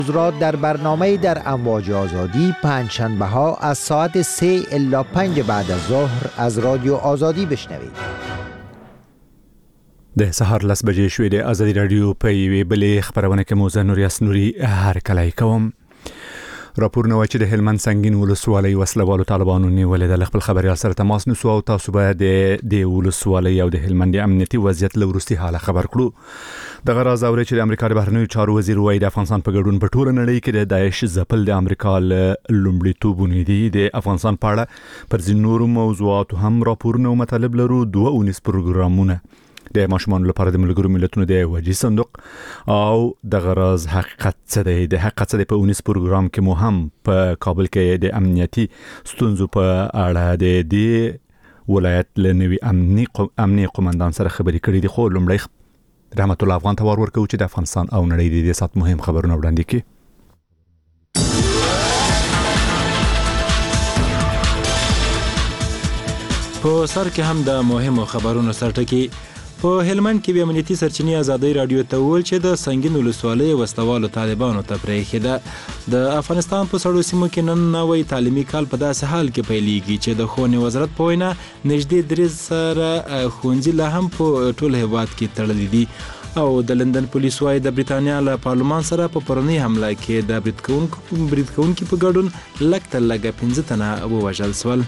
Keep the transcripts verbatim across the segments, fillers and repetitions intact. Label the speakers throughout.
Speaker 1: را در برنامه در امواج آزادی پنجشنبه ها از ساعت سه الی پنج بعد از ظهر از رادیو آزادی بشنوید.
Speaker 2: د سهار لس بجې شوې د آزادي رادیو په یوې بلې خپرونه کې موزه نوریاس نوري هرکلی کوم. راپورونه وایي چې د هلمند سنگین ولسوالۍ وسلوالو طالبانو نیولې ده. له خپل خبریال سره تماس نیسو او تاسو به د دې ولسوالۍ او د هلمند امنیتي وضعیت له وروستي حاله خبر کړو. دغه راز اوري چې د امریکا د بهرنیو چارو وزیر وایي د افغانستان په ګډون په ټوله نړۍ کې د داعش ځپل د امریکا له لومړیتوبونو دي. د افغانستان په اړه پر ځینو نورو موضوعاتو هم راپورونه او مطالب لرو. دوه اونیز پروګرامونه د ماشومان لپاره د ملګرو ملتونو د وجې صندوق او د غراز حقیقت څه دی. د حقیقت څه دی په اونیس پروګرام کې مو هم په کابل کې د امنیتي ستونزو په اړه د دې ولایت له نوي امني امني قومندان سره خبرې کړې دي. خو لومړی رحمت الله افغان ته ور ورکو چې د افغانستان او نړۍ د دې سات مهم خبرونه وړاندې کړي.
Speaker 3: په سر کې هم د مهمو خبرونو سرټکی. په هلمند کې د امنیتي سرچینې آزادۍ رادیو ته وویل چې د سنگین ولسوالۍ وسلوالو طالبانو ته پرېښې ده. د افغانستان په سړو سیمو کې نن نوی تعلیمي کال په داسې حال کې پیلېږي چې د ښوونې وزارت په وینا نږدې درې زره ښوونځي لا هم په ټول هېواد کې تړلي دي. او د لندن پولیس وايي د بریتانیا له پارلمان سره په پرونی حمله کې د برید کوونکو برید کوونکو په ګډون لږ تر لږه پنځه تنه ووژل شول.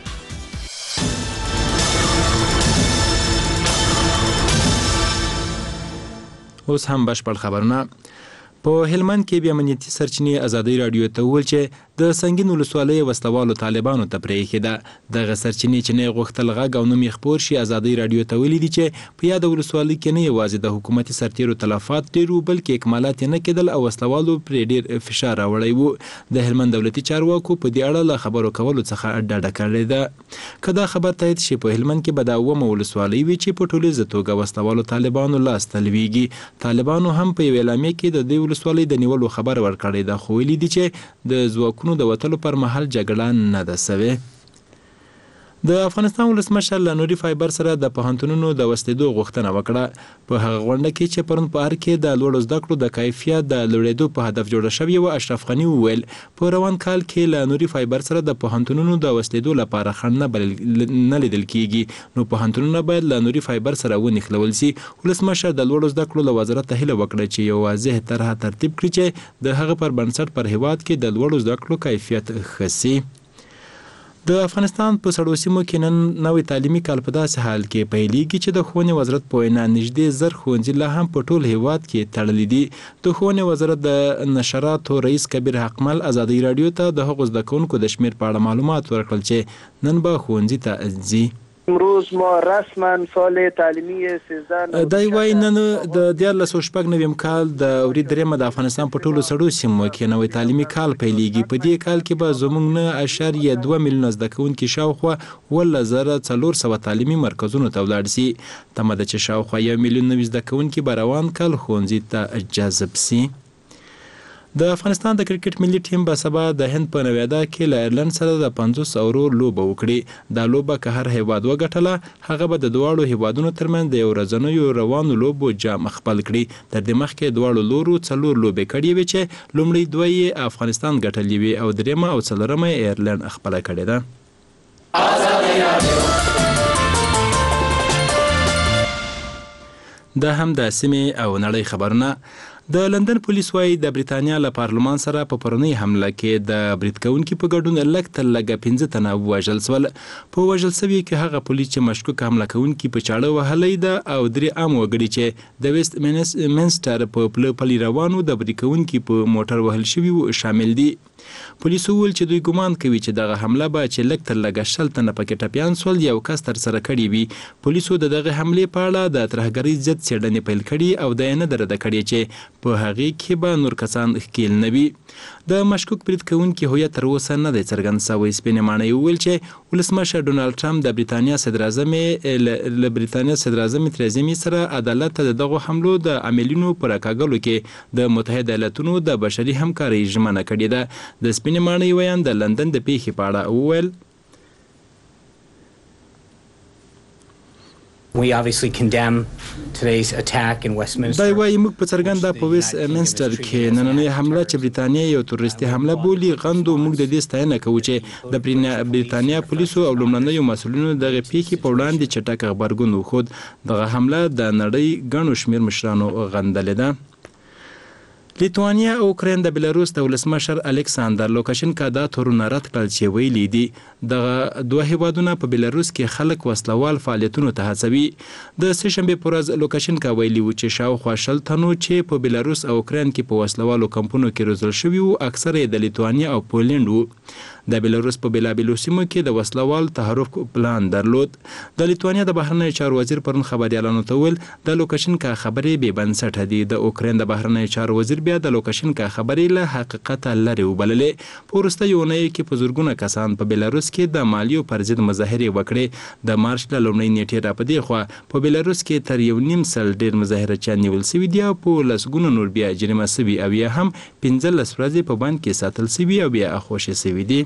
Speaker 3: اوس هم بشپړ خبرونه. په هلمند کې د امنیتي سرچینې آزادۍ رادیو ته وویل چې د سنگین ولسوالۍ وسلوالو طالبانو ته پرېښې ده. دغه سرچینې چې نه غوښتل غږ او نوم یې خپور شي آزادۍ رادیو ته ویلي دي چې په یاده ولسوالۍ کې نه یوازې د حکومتي سرتیرو تلفات ډېر وو بلکې اکمالات یې نه کېدل او وسلوالو پرې ډېر فشار راوړی وو. د هلمند دولتي چارواکو په دې اړه له خبرو کولو څخه ډډه کړې ده. که دا خبر تایید شي په هلمند کې به دا اوومه ولسوالۍ وي چې په ټولیزه توګه وسلوالو طالبانو لاس ته لویږي. طالبانو هم په یوې اعلامیه کې د دې ولسوالۍ د نیولو خبر ورکړی ده خو ویلي دي چې د ځواکونو د وتلو پر مهال جګړه نه ده سوې. د افغانستان ولسمشر له نوري فایبر سره د پوهنتونونو د وسلېدو غوښتنه وکړه. په هغه غونډه کې چې پرون په ار کې د لوړو زده کړو د کیفیت د لوړېدو په هدف جوړه شوې وه اشرف غني وویل په روان کال کې له نوري فایبر سره د پوهنتونونو د وسلېدو لپاره خنډ نه لیدل کېږي نو پوهنتونونه باید له نوري فایبر سره ونښلول شي. ولسمشر د لوړو زده کړو له وزارت هیله وکړه چې یو واضح طرحه ترتیب کړي چې د هغه پر بنسټ پر هیواد کې د لوړو زده کړو کیفیت ښه شي. د افغانستان په سړو سیمو کې نن نوی تعلیمي کال په داسې حال کې پیلېږي چې د ښوونې وزارت په وینا نږدې زر ښوونځي لا هم په ټول هیواد کې تړلي دي. د ښوونې وزارت د نشراتو رئیس کبیر حقمل آزادۍ رادیو ته د هغو زده کوونکو د شمېر په اړه معلومات ورکړل چې نن به ښوونځي ته ځي.
Speaker 4: امروز ما رسما سال تعلیمی سیزده
Speaker 3: دای وای نن د دیارلس او شپږ نویم کال د اوري درېمه د افغانستان په ټولو سړو سیمو کې نوی تعلیمي کال پیلېږي. په دې کال کې به زموږ نه اشاریه دوه میلیونه زده کوونکي شاوخوا اوولس زره څلور سوه تعلیمي مرکزونو ته ولاړ شي. تمه ده چې شاوخوا یو میلیون نوي زده کوونکي به روان کال ښوونځي ته جذب شي. د افغانستان د کرکټ ملي ټیم به سبا د هند په نویدا کې له ایرلند سره د پنځوس اورو لوبه وکړي. دا لوبه که هر هیواد وګټله هغه به د دواړو هیوادونو ترمنځ د یو ورځنیو روانو لوبو جام خپل کړي. تر دې مخکې دواړو لورو څلور لوبې کړې وې چې لومړی دوه یې افغانستان ګټلې وې او درېیمه او څلورمه یې ایرلند خپله کړې ده. دا هم د سیمې او نړۍ خبرونه. د لندن پولیس وايي د بریتانیا له پارلمان سره په پرونی حمله کې د برید کوونکو په ګډون لږ تر لږه پنځه تنه ووژل شول. په وژل شوي کې هغه پولیس چې مشکوک حمله کوونکي په چاړه وهلی ده او درې عام وګړي چې د ویسټ منسټر په پله پلي روانو د برید کوونکي په موټر وهل شوي شامل دي. پولیس وویل چې دوی ګمان کوي چې دغه حمله به چې لږ تر لږه شل تنه پکې ټپیان سول یو کس ترسره کړې وي. پولیسو د دغه حملې په اړه د ترهګرۍ ضد څېړنې پیل کړي او دا یې نه ده رده کړې چې په هغې کې به نور کسان ښکېل نه وي. د مشکوک برید کوونکي هویت تر اوسه نه دی څرګند شوی. سپینې ماڼۍ وویل چې ولسمشر ډونالډ ټرمپ د بریتانیا صدراعظم له بریتانیا صدراعظم تریزا مې سره عدالت ته د دغو حملو د عاملینو په راکاږلو کې د متحده ایالتونو د بشري همکارۍ ژمنه کړې ده. د سپینې ماڼۍ ویان د لندن د پیښې په اړه وویل
Speaker 5: We obviously condemn today's attack in Westminster.
Speaker 3: دا وايي موږ په څرګنده په ویسټمنسټر کې نننۍ حمله چې برتانیا یو تروریستي حمله بولي غندو. موږ د دې ستاینه کوو چې د برتانیا پولیسو او لومړنیو مسؤلینو دغه پیښې په وړاندې چټک غبرګون وښود. دغه حمله د نړۍ ګڼو شمېر مشرانو غندلې ده. لیتوانیا او اوکراین د بلاروس د ولسمشر الکساندر لوکاشنکا دا تورونه رد کړل چې ویلي دي دغه دوه هیوادونه په بلاروس کې خلک وسلوال فعالیتونو ته هڅوي. د سه شنبې په ورځ لوکاشنکا ویلي و چې شاوخوا شل تنو چې په بلاروس او اوکراین کې په وسلوالو کمپونو کې روزل شوي وو اکثره د لیتوانیا او پولند وو. د بلاروس په بېلابېلو سیمو کې د وسلوال تحرک پلان درلود. د لیتوانیا د بهرنیو چارو وزیر پرون خبریالانو ته ویل د لوکاشنکا خبرې بې بنسټه دي. د اوکراین د بهرنیو چارو وزیر بیا د لوکاشنکا خبرې له حقیقته لرې وبللې. په وروستیو اونیو کې په زرګونه کسان په بلاروس کې د مالیو پر ضد مظاهرې وکړې. د مارچ له لومړۍ نیټې را په دې خوا په بلاروس کې تر یو نیم سل ډېر مظاهرچیان نیول سوي دي او په لسګونو نور بیا جریمه سوي او یا هم پنځلس ورځې په بند کې ساتل سوي او بیا اخوشي سوي دي.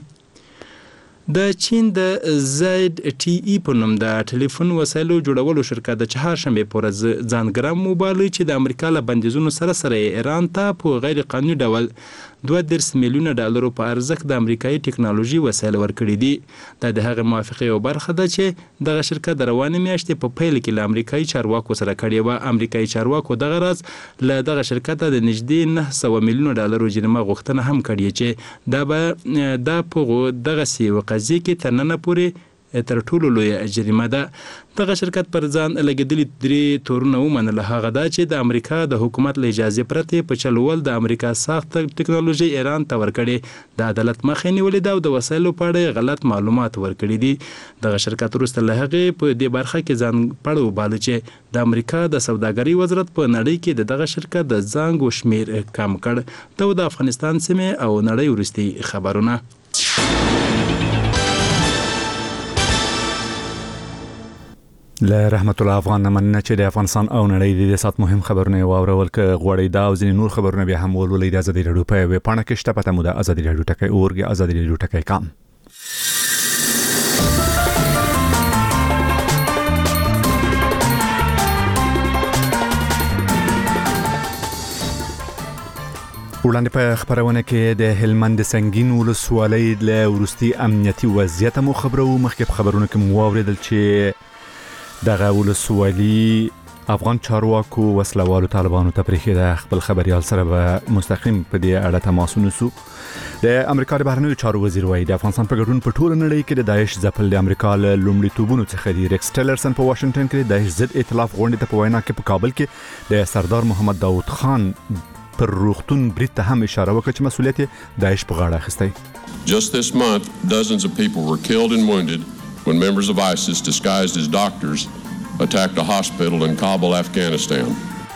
Speaker 3: د چین د زد ټي ای په نوم د ټلیفون وسایلو جوړولو شرکت د چهارشنبې په ورځ ځانګړی موبایل چې د امریکا له بندیزونو سره سره ایران ته په غیر قانوني ډول دوه دېرش میلیونه ډالرو په ارزښت د امریکایي ټکنالوژي وسایل ورکړي دي. دا د هغې موافقې یو برخه ده چې دغه شرکت د روانې میاشتې په پیل کې له امریکایي چارواکو سره کړې وه. امریکایي چارواکو دغه راز له دغه شرکته د نږدې نه سوه میلیونه ډالرو جریمه غوښتنه هم کړې چې دا به دا په دغسې یوه قضیې کې تر ننه پورې تر ټولو لویه جریمه ده. دغه شرکت پر ځان لګېدلي درې تورونه ومنله. هغه دا چې د امریکا د حکومت له اجازې پرته په چلول د امریکا ساخت ټکنالوژي ایران ته ورکړې. د عدالت مخې نیولې ده او د وسایلو په اړه غلط معلومات ورکړي دي. دغه شرکت وروسته له هغې په دې برخه کې ځان پړه وباله چې د امریکا د سوداګرۍ وزارت په نړۍ کې د دغه شرکت د زانګو شمیر کم کړ. دا د افغانستان سیمې او نړۍ وروستي خبرونه.
Speaker 2: له رحمت الله افغان مننه چې د افغانستان او نړۍ د سات مهم خبرونه واورول ک غوړی دا او ځینې نور خبرونه به هم ولولئ. د ازادي راډیو په ویب پاڼه کې شته پته مو د ازادي راډیو ټکی اورګ ازادي راډیو ټکی کام. وړاندې په خبرونه کې د هلمند سنگین ولسوالۍ له وروستي امنیتي وضعیت مو خبرو. مخکې په خبرونه کې مو اوریدل چې دغه ولسوالي افغان چارواکو وسلوالو طالبانو ته پرېښې ده. خپل خبريال سره به مستقیم په دې اړه تماس ونیسو. د امریکا د بهرنیو چارو وزیر وایي د افغانستان په ګډون په ټوله نړۍ کې د داعش ځپل د امریکا له لومړیتوبونو څخه دی. ریکس ټیلرسن په واشنگټن کې د داعش ضد ائتلاف غونډې ته په وینا کې په کابل کې د سردار محمد داود خان پر روغتون برید ته هم اشاره وکړه چې مسؤلیت داعش په غاړه اخیستی.
Speaker 6: Just this month, dozens of people were killed and wounded when members of ISIS disguised as doctors attacked a hospital in Kabul, Afghanistan.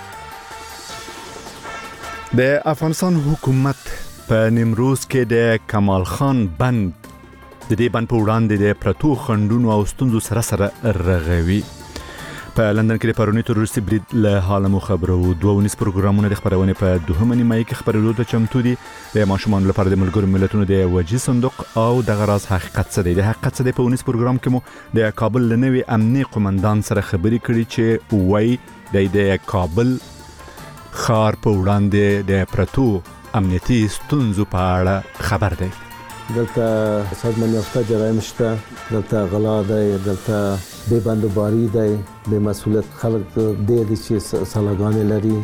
Speaker 2: د افغانستان حکومت په نیمروز کې د کمال خان بند د دې بند په وړاندې د پرتو خندونو او ستونزو سره سره رغوي. په لندن کې د پرونی تروریستي برید له حاله مو خبرو. دوه ونیس پروګرامونه د خبرونه په دوهمه نیمایي کې خبرولو ته چمتو دي. د ماشومان لپاره د ملګرو ملتونو د وجې صندوق او د غراز حقیقت څه دی. د حقیقت څه دی په ونیس پروګرام کې مو د کابل لنوي امني قومندان سره خبرې کړې چې وای د کابل خار په وړاندې د پرتو امنیتي ستونزو په اړه خبر دی.
Speaker 7: دلته سازمان یافته جرایم شته، دلته غلا دی، دلته بې بندوباري دی، بې مسؤلیت خلک ډېر دي چې سلاګانې لري.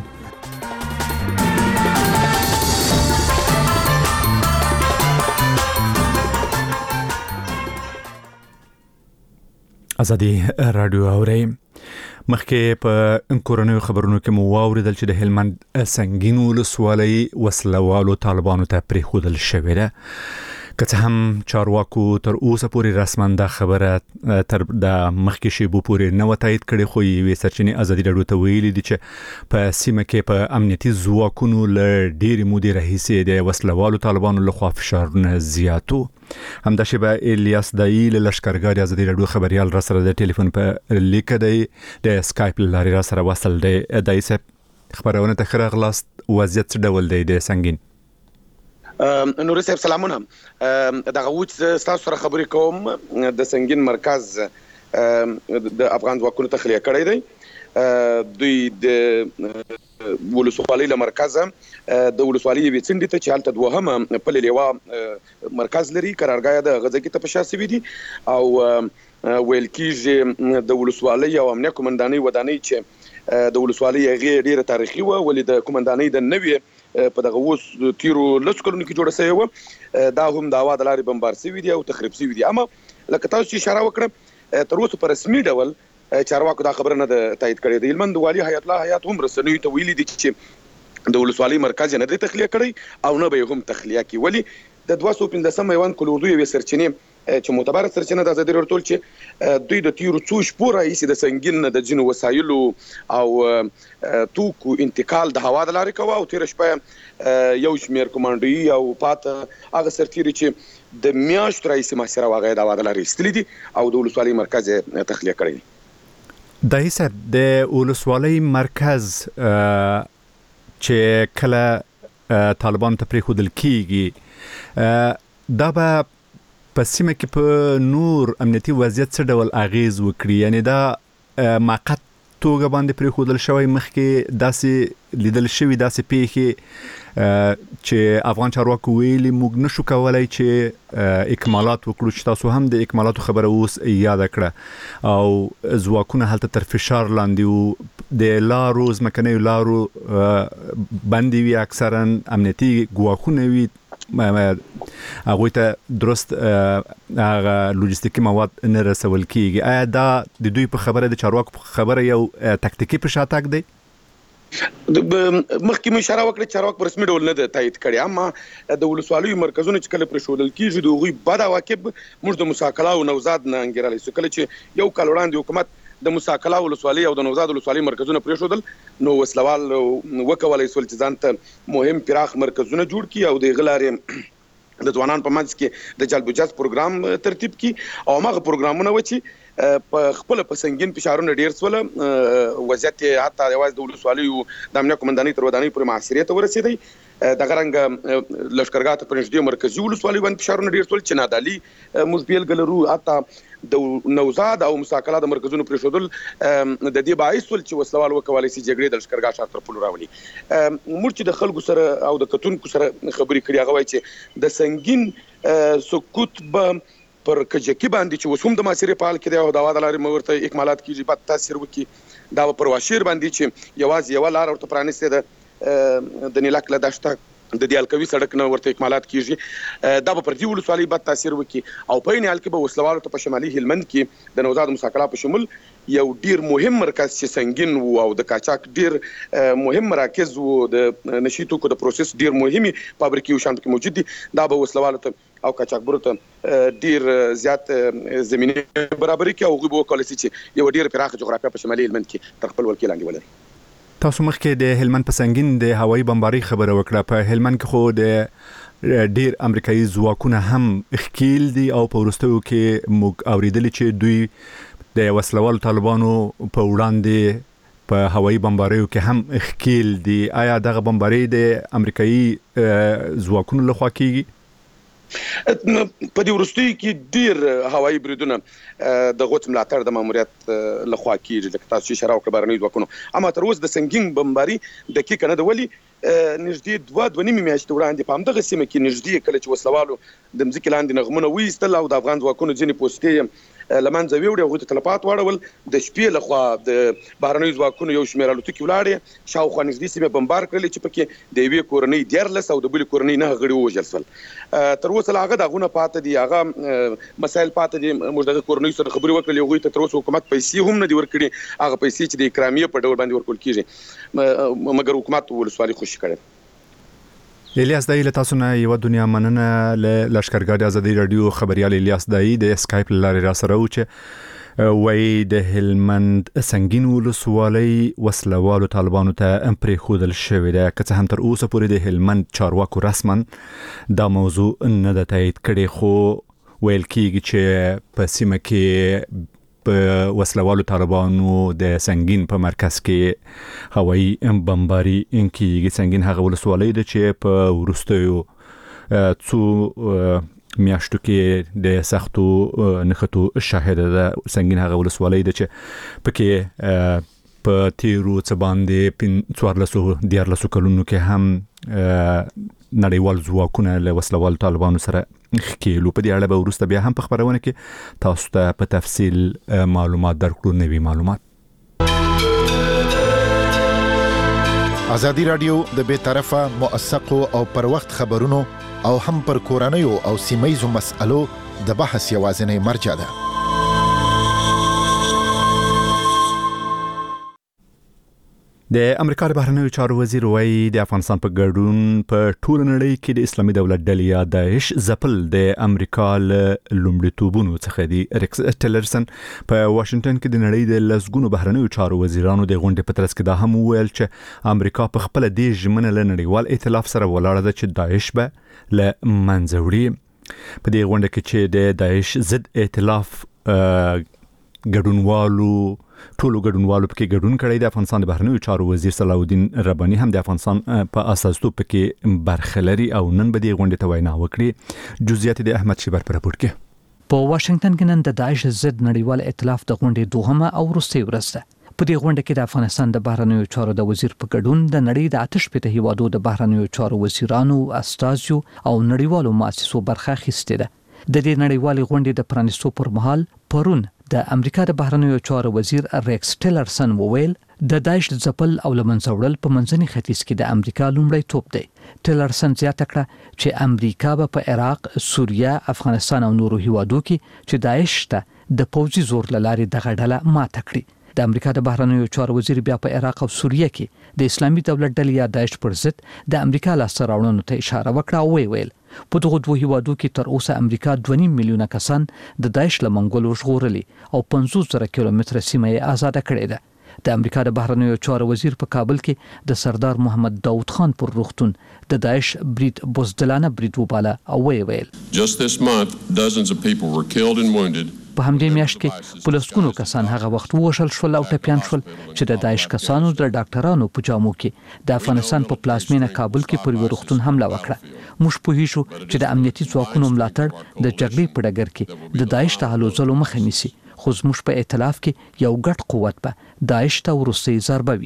Speaker 2: ازادي راډیو اوري. مخکې په کورونو خبرونو کې مو واوریدل چې د هلمند سنگین ولسوالۍ وسلوالو طالبانو ته پرېښودل شوې ده. که څه هم چارواکو تر اوسه پورې رسما دا خبره تر د مخکې شیبو پورې نه و تایید کړې، خو یوې سرچینې ازادي راډیو ته ویلي دي چې په سیمه کې په امنیتي ځواکونو له ډېرې مودې راهیسې د وسلوالو طالبانو لخوا فشارونه زیاتو. همدا شیبه الیاس دایی له لښکرګاه ازادي راډیو خبريال را سره د ټلیفون په لیکه دی د سکایپ لارې را سره وصل دی. دایی صاحب خبرونه ته ښه راغلاست. وضعیت څه ډول دی د سنگین؟
Speaker 8: نوري صاحب سلامونه. دغه وچ تاسو سره خبرې کوم د سنگین مرکز د افغان ځواکونو تخلیه کړی دی. دوی د ولسوالۍ له مرکزه د ولسوالۍ یوې څنډې ته چې هلته دوهمه پلې لیوا مرکز لري قرارګاه د غزه کې ته په شا سوي دي او ویل کېږي د ولسوالۍ او امنیه قومندانۍ ودانۍ چې د ولسوالۍ هغې ډېره تاریخي وه، ولې د قومندانۍ د نوې په دغه اوس تیرو لسو کلونو کې جوړه سوې وه، دا هم د هوا د لارې بمبار سوي دي او تخریب سوي دي. اما لکه تاسو چې اشاره وکړه تر اوسه په رسمي ډول چارواکو دا خبره نه ده تایید کړې. د هلمند والي حیات الله حیات هم رسنیو ته ویلي دي چې د ولسوالۍ مرکز یې نه دی تخلیه کړی او نه به یې هم تخلیه کړي. ولې د دوه سوه پنځلسم میوند کل اردو یوې سرچینې چې معتبره سرچینه د ازادي راډیو چې دوی د تیرو څو شپو راهیسې د سنګین نه د ځینو وسایلو او توکو انتقال د هوا د لارې کوه او تېره شپه یو شمېر کمانډوي او پاته هغه سرتیري چې د میاشتو راهیسې محاصره وه هغه یې د هوا د لارې ایستلي دي او د ولسوالۍ مرکز یې تخلیه کړی دی.
Speaker 2: دایی صاحب د ولسوالۍ مرکز چې کله طالبان ته پرېښودل کېږي دا به په سیمه کې په نور امنیتي وضعیت څه ډول اغیز وکړي؟ یعنی دا موقت توګه باندې پرېښودل شوی، مخکې داسې لیدل شوي داسې پیښې چې افغان چارواکو ویلي موږ نشو کولی چې اکمالات وکړو، چې تاسو هم د اکمالاتو خبره اوس یاده کړه او ځواکونه هلته تر فشار لاندې وو، د لارو ځمکنیو لارو بندې وي، اکثرا امنیتي ګواښونه وي، هغوی ته درست هغه لوجستیکي مواد نه رسول کېږي. آیا دا د دوی په خبره د چارواکو په خبره یو تکتیکي په شاتګ دی؟
Speaker 8: مخکې مو اشاره وکړه چې چارواک په رسمي ډول نه ده تایید کړی، اما د ولسوالیو مرکزونه چې کله پرېښودل کېږي د هغوی بد عواقب موږ د موسی کلا او نوزاد نه انګېرلی سو. کله چې یو کال وړاندې حکومت د موسی کلا ولسوالۍ او د نوزاد ولسوالۍ مرکزونه پرېښودل نو وسلوال وکولی سول چې ځان ته مهم پراخ مرکزونه جوړ کړي او د هغه لارې د ځوانانو په منځ کې د جلب جذب پروګرام ترتیب کړي او هماغه پروګرامونه و چې په خپله په سنګین فشارونه ډېر سوله، وضعیت یې حتی یوازې د ولسوالیو د امنیه قومندانۍ تر ودانۍ پورې محاصرې ته ورسېدی. دغه رنګه لښکرګاه ته په نږدې مرکزي ولسوالیو باندې فشارونه ډېر سول چې نادعلي موږ بېلګه لرو، حتی د نوزاد او موسی کلا د مرکزونو پرېښودل د دې باعث ول چې وسلوال وکولی سي جګړې د لښکرګاه ښار تر پولو راولي. موږ چې د خلکو سره او د کتونکو سره خبرې کړي هغه وایي چې د سنګین سقوط به پر کجکي باندې چې اوس هم د محاصرې په حال کې دی او د هوا د لارې ورته اکمالات کېږي بد تاثیر وکړي، دا به پر واشیر باندې چې یوازې یوه لاره ورته پرانیستې ده د نیلاک له دشته د دې الکوي سړک نه ورته اکمالات کېږي، دا به پر دې ولسوالۍ بد تاثیر وکړي او په عین حال کې به وسلوالو ته په شمالي هلمند کې د نوزاد موسی کلا په شمول یو ډیر مهم مرکز چې سنگین وو او د قاچاق ډیر مهم مراکز وو، د نشي توکو د پروسس ډیر مهمه فابریکې او شان کې موجود دي، دا به وسلوالو ته او قاچاقبرو ته ډیر زیات زمینه برابرۍ کې او غوښبو کولای شي چې یو ډیر پراخه جغرافیه په شمالي هلمند کې تر خپل ولکې لاندې ولري.
Speaker 2: تاسو مخکې د هلمند په سنگین د هوایي بمبارۍ خبره وکړه. په هلمند کې خو د ډیر امریکایي ځواکونه هم ښکیل دي او په وروستیو کې موږ اورېدلي چې دوی د وسلوالو طالبانو په وړاندې په هوایي بمباریو کې هم ښکیل دي. آیا دغه بمبارۍ د امریکایي ځواکونو لخوا کېږي؟
Speaker 8: په دې وروستیو کې ډیر هوایي بریدونه د غوڅ ملاتړ د ماموریت لخوا کېږي، لکه تاسو چې اشاره وکړه بهرنیو ځواکونو. اما تر اوسه د سنګین بمباري دقیقه نه ده، ولې نږدې دوه دوه نیمې میاشتې وړاندې په همدغه سیمه کې نږدې کله چې وسلوالو د مځکې لاندې نغمونه وایستل او د افغان ځواکونو ځینې پوستې له منځه ویوړې، هغوی ته تلفات واړول. د شپې لخوا د بهرنیو ځواکونو یو شمېر الوتکې ولاړې شاوخوا نږدې سیمې بمبار کړلې چې پکې د یوې کورنۍ دیارلس او د بلې کورنۍ نهه غړي ووژل شول. تر اوسه لا هغه داغونه پاته دي، هغه مسایل پاته دي. موږ دغه کورنۍ سره خبرې وکړلې، هغوی ته تر اوسه حکومت پیسې هم نه دي ورکړي، هغه پیسې چې د اکرامیې په ډول باندې ورکول کېږي، مګر حکومت ولسوالۍ خوشي کړی.
Speaker 2: الیاس دایی له تاسو نه یوه دنیا مننه. له لښکرګاه د ازادي راډیو خبریال الیاس دایی د اسکایپ له لارې را سره و چې وایي د هلمند سنګین ولسوالۍ وسلوالو طالبانو ته پرېښودل شوې ده، که څه هم تر اوسه پورې د هلمند چارواکو رسما دا موضوع نه ده تایید کړې، خو ویل کېږي چې په سیمه کې په وسلوالو طالبانو د سنگین په مرکز کې هوایي بمباري کېږي. سنگین هغه ولسوالۍ ده چې په وروستیو څو میاشتو کې د سختو نخټو شاهد ده سنگین هغه ولسوالۍ ده چې پکې په تیرو څه باندې پن څوارلسو دیارلسو کلونو کې هم نړیوال ځواکونه له وسلوال طالبانو سره ښکېلو. په دې اړه به وروسته بیا هم په خبرونه کې تاسو ته په تفصیل معلومات درکړو، نوي معلومات.
Speaker 9: ازادي رادیو د بے طرفه موثقو او پر وخت خبرونو او هم پر کورنیو او سیمایزو مسألو د بحث یوازینی مرجع ده. د امریکا د بهرنیو چارو وزیر وایي د افغانستان په ګډون په ټول نړۍ کې د اسلامي دولت ډلې یا داعش ځپل د امریکا له لومړیتوبونو څخه دی. ریکس ټیلرسن په واشنگټن کې د نړۍ د لسګونو بهرنیو چارو وزیرانو د غونډې په ترڅ کې دا هم وویل چې امریکا په خپل د ژمنه له نړیوال ائتلاف سره ولاړه ده چې داعش به له منځه وړي. په دې غونډه کې چې د داعش ضد ائتلاف ګډونوالو ټولو ګډونوالو پکې ګډون کړی د افغانستان د بهرنیو چارو وزیر صلاح الدین رباني هم د افغانستان په اساساتو پکې برخه لري او نن به د غونډې ته وینا وکړي. جزئیات د احمد شیبر پر راپور کې.
Speaker 10: په واشنگټن کې نن د داعش ضد نړیوال ائتلاف د غونډې دوهمه او وروستۍ ورځ ده. په دې غونډه کې د افغانستان د بهرنیو چارو د وزیر په ګډون د نړۍ د آتش پته هیوادو د بهرنیو چارو وزیرانو، استازیو او نړیوالو مؤسسو برخه اخیستې ده. د دې نړیوالې غونډې د پرانیستو پر مهال پرون د امریکا د بهرنیو چارو وزیر ریکس ټیلرسن وویل د داعش ځپل او لمنځه وړل په منځني ختیځ کې د امریکا لومړی توپ دی. ټیلرسن زیاته کړه چې امریکا به په عراق، سوریه، افغانستان او نورو هیوادو کې چې داعش ته د پوځي زور لاري دغه ډله ماته کړي. د امریکا د بهرنیو چارو وزیر بیا په عراق او سوریه کې د اسلامي دولت ډلې یا داعش پر ضد د امریکا لاسته راوړنو ته اشاره وکړه او ویل په دغه دوه هیوادو کې تر اوسه امریکا دوه نیم میلیونه کسان د داعش له منګولو ژغورلي او پنځوس زره کیلومتره سیمه یې آزاده کړې ده. د امریکا د بهرنیو چارو وزیر په کابل کې د سردار محمد داود خان پر روغتون د داعش برید بوزدلانه برید وباله او ویل
Speaker 6: Just this month dozens of people were killed and wounded.
Speaker 10: په همدې میاشت کې په لسګونو کسان هغه وخت ووژل شول او ټپیان شول چې د داعش کسانو د ډاکټرانو په جامو کې د افغانستان په پلازمینه کابل کې پر روغتون حمله وکړه. موږ پوهیږو چې د امنیتي ځواکونو ملاتړ د جګړې په ډګر کې د داعش ته هلو ځلو مخه نیسي، خو زموږ په ائتلاف کې یو ګډ قوت به داعش ته وروستۍ ضربه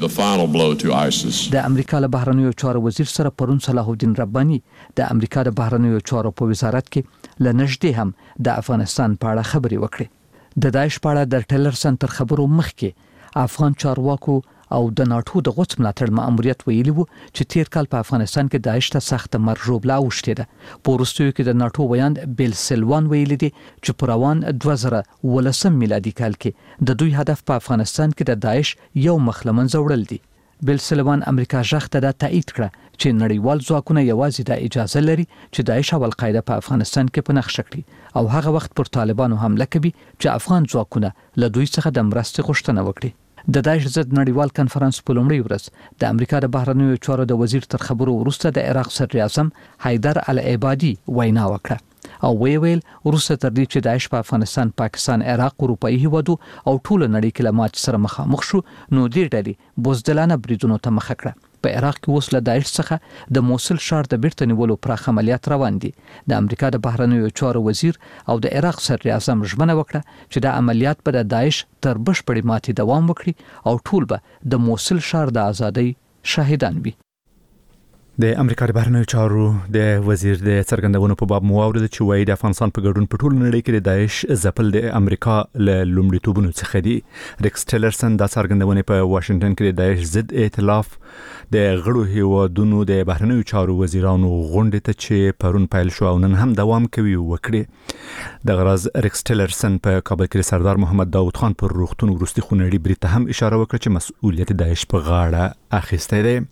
Speaker 10: وي. د امریکا له بهرنیو چارو وزیر سره پرون صلاح الدین رباني د امریکا د بهرنیو چارو په وزارت کې له نږدې هم د افغانستان په اړه خبرې وکړې. د داعش په اړه د ټیلرسن تر خبرو مخکې افغان چارواکو او د ناټو د غوڅ ملاتړ ماموریت ویلي وو چې تیر کال په افغانستان کې داعش ته سخت مرجوبله اوښتې ده. په وروستیو کې د ناټو ویاند بیل سلوان ویلي دي چې په روان دوه زره ولسم میلادي کال کې د دوی هدف په افغانستان کې د داعش یو مخ له منځه وړل دي. بیل سلوان امریکا ژغ ته دا تایید کړه چې نړیوال ځواکونه یوازې د اجازه لري چې داعش او القاعده په افغانستان کې په نقشه کړي او هغه وخت پر طالبانو حمله کوي چې افغان ځواکونه له دوی څخه د مرستې غوښتنه وکړي. د داعش ضد نړیوال کنفرانس په لومړۍ ورځ د امریکا د بهرنیو چارو د وزیر تر خبرو وروسته د عراق صدر اعظم حیدر العبادي وینا وکړه او ویل وروسته تر دې چې داعش په افغانستان، پاکستان، عراق، اروپایي هیوادو او ټول نړۍ کې له ماتې سره مخامخ شو نو دې ډلې بوزدلانه بریدونو ته مخه کړه. په عراق کې اوس له داعش څخه د موصل ښار د بیرته نیولو پراخ عملیات روان دي. د امریکا د بهرنیو چارو وزیر او د عراق صدر اعظم ژمنه وکړه چې د عملیات به د داعش تر بشپړې ماتې دوام وکړي او ټول به د موصل ښار د ازادۍ شاهدان وي.
Speaker 2: د امریکا د بهرنیو چارو د وزیر د څرګندونو په باب مواورد چې وایي د افغانستان په ګډون په ټول نړۍ کې د داعش ځپل د امریکا له لومړیتوبونو څخه دي. ریکس ټیلرسن دا څرګندونه په واشنگټن کې د داعش ضد ائتلاف د غړو هیوادونو د بهرنیو چارو وزیرانو غونډې ته چې پرون پیل شو او نن هم دوام کوي وکړي. د غرض ریکس ټیلرسن په کابل کې سردار محمد داود خان پر روغتون وروستي خونړي برید ته هم اشاره وکړه چې مسؤلیت داعش په غاړه اخیستی دی.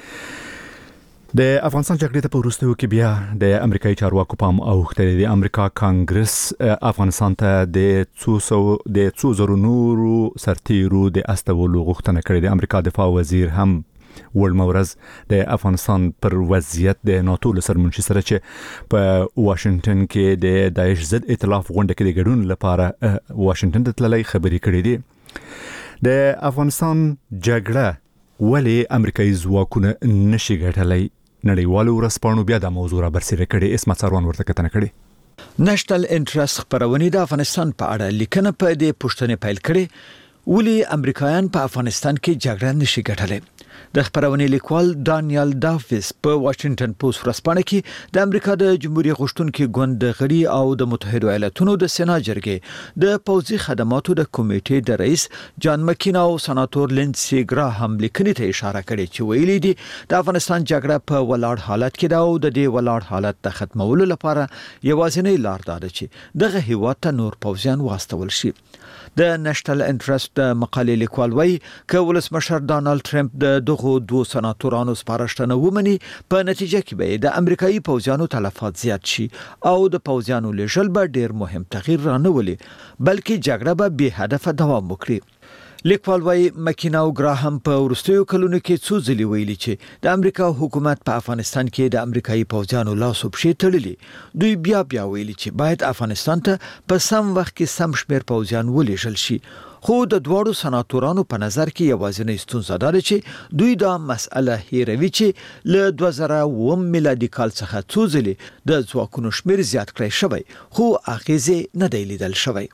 Speaker 2: د افغانستان جګړې ته په وروستیو کې بیا د امریکایي چارواکو پام اوښتی دی. د امریکا کانګرس افغانستان ته د څو سو د څو زرو نورو سرتیرو د استولو غوښتنه کړې ده. امریکا دفاع وزیر هم وړمه ورځ د افغانستان پر وضعیت د ناتو له سرمنشي سره چې په واشنگټن کې د داعش ضد ائتلاف غونډه کې د ګډون لپاره واشنگټن ته تللی خبرې کړې دي. د افغانستان جګړه ولې امریکایي ځواکونه نشي ګټلی؟ نړیوالو ورځپاڼو بیا د موضوع را برسېره کړې. اسمت سروان ورته کتنه کړې.
Speaker 11: نېشنل انټرست خبرونه د افغانستان په اړه لیکنه په دې پوښتنه پیل کړې ولې امریکایان په افغانستان کې جګړه نشي ګټلای. د خبرونه لیکوال دانیال دافیس په واشنگټن پوسټ ورځپاڼه کې د امریکا د جمهوریت غوښتونکو ګوند غړي او د متحده ایالاتونو د سنا جرګې د پوځي خدماتو د کمیټې د رئیس جان مکین او سناتور لینډسي ګراهام لیکنې ته اشاره کړې چې ویلي دي د افغانستان جګړه په ولاړ حالت کې ده او د دې ولاړ حالت د ختمولو لپاره یوازینی لار ده چې دغه هیواد ته نور پوځیان واستول شي. د نېشنل انټرست د مقالې لیکوال وایي چې ولسمشر ډانلډ ټرمپ د دغه دوه سناتورانو سپارښتنه ومني په نتیجه کې به د امریکایي پوځیانو تلفات زیات شي او د پوځیانو لېږل به ډېر مهم تغییر رانهولي بلکې جګړه به بې هدفه دوام وکړي. لیکوال وایي مکینا او ګراهام په وروستیو کلونو کې څو ځلې ویلي چې د امریکا حکومت په افغانستان کې د امریکایي پوځیانو لاس او پښې تړلي. دوی بیا بیا ویلي چې باید افغانستان ته په سم وخت کې سم شمیر پوځیان ولېږل شي. خو د دواړو سناتورانو په نظر کې یوازینی ستونزه ده چې دوی دا مسأله هیروي چې له دوه زره اووه میلادي کال څخه څو ځلې د ځواکونو شمیر زیات کړی شوی خو اغیزې نه دی لیدل شوی.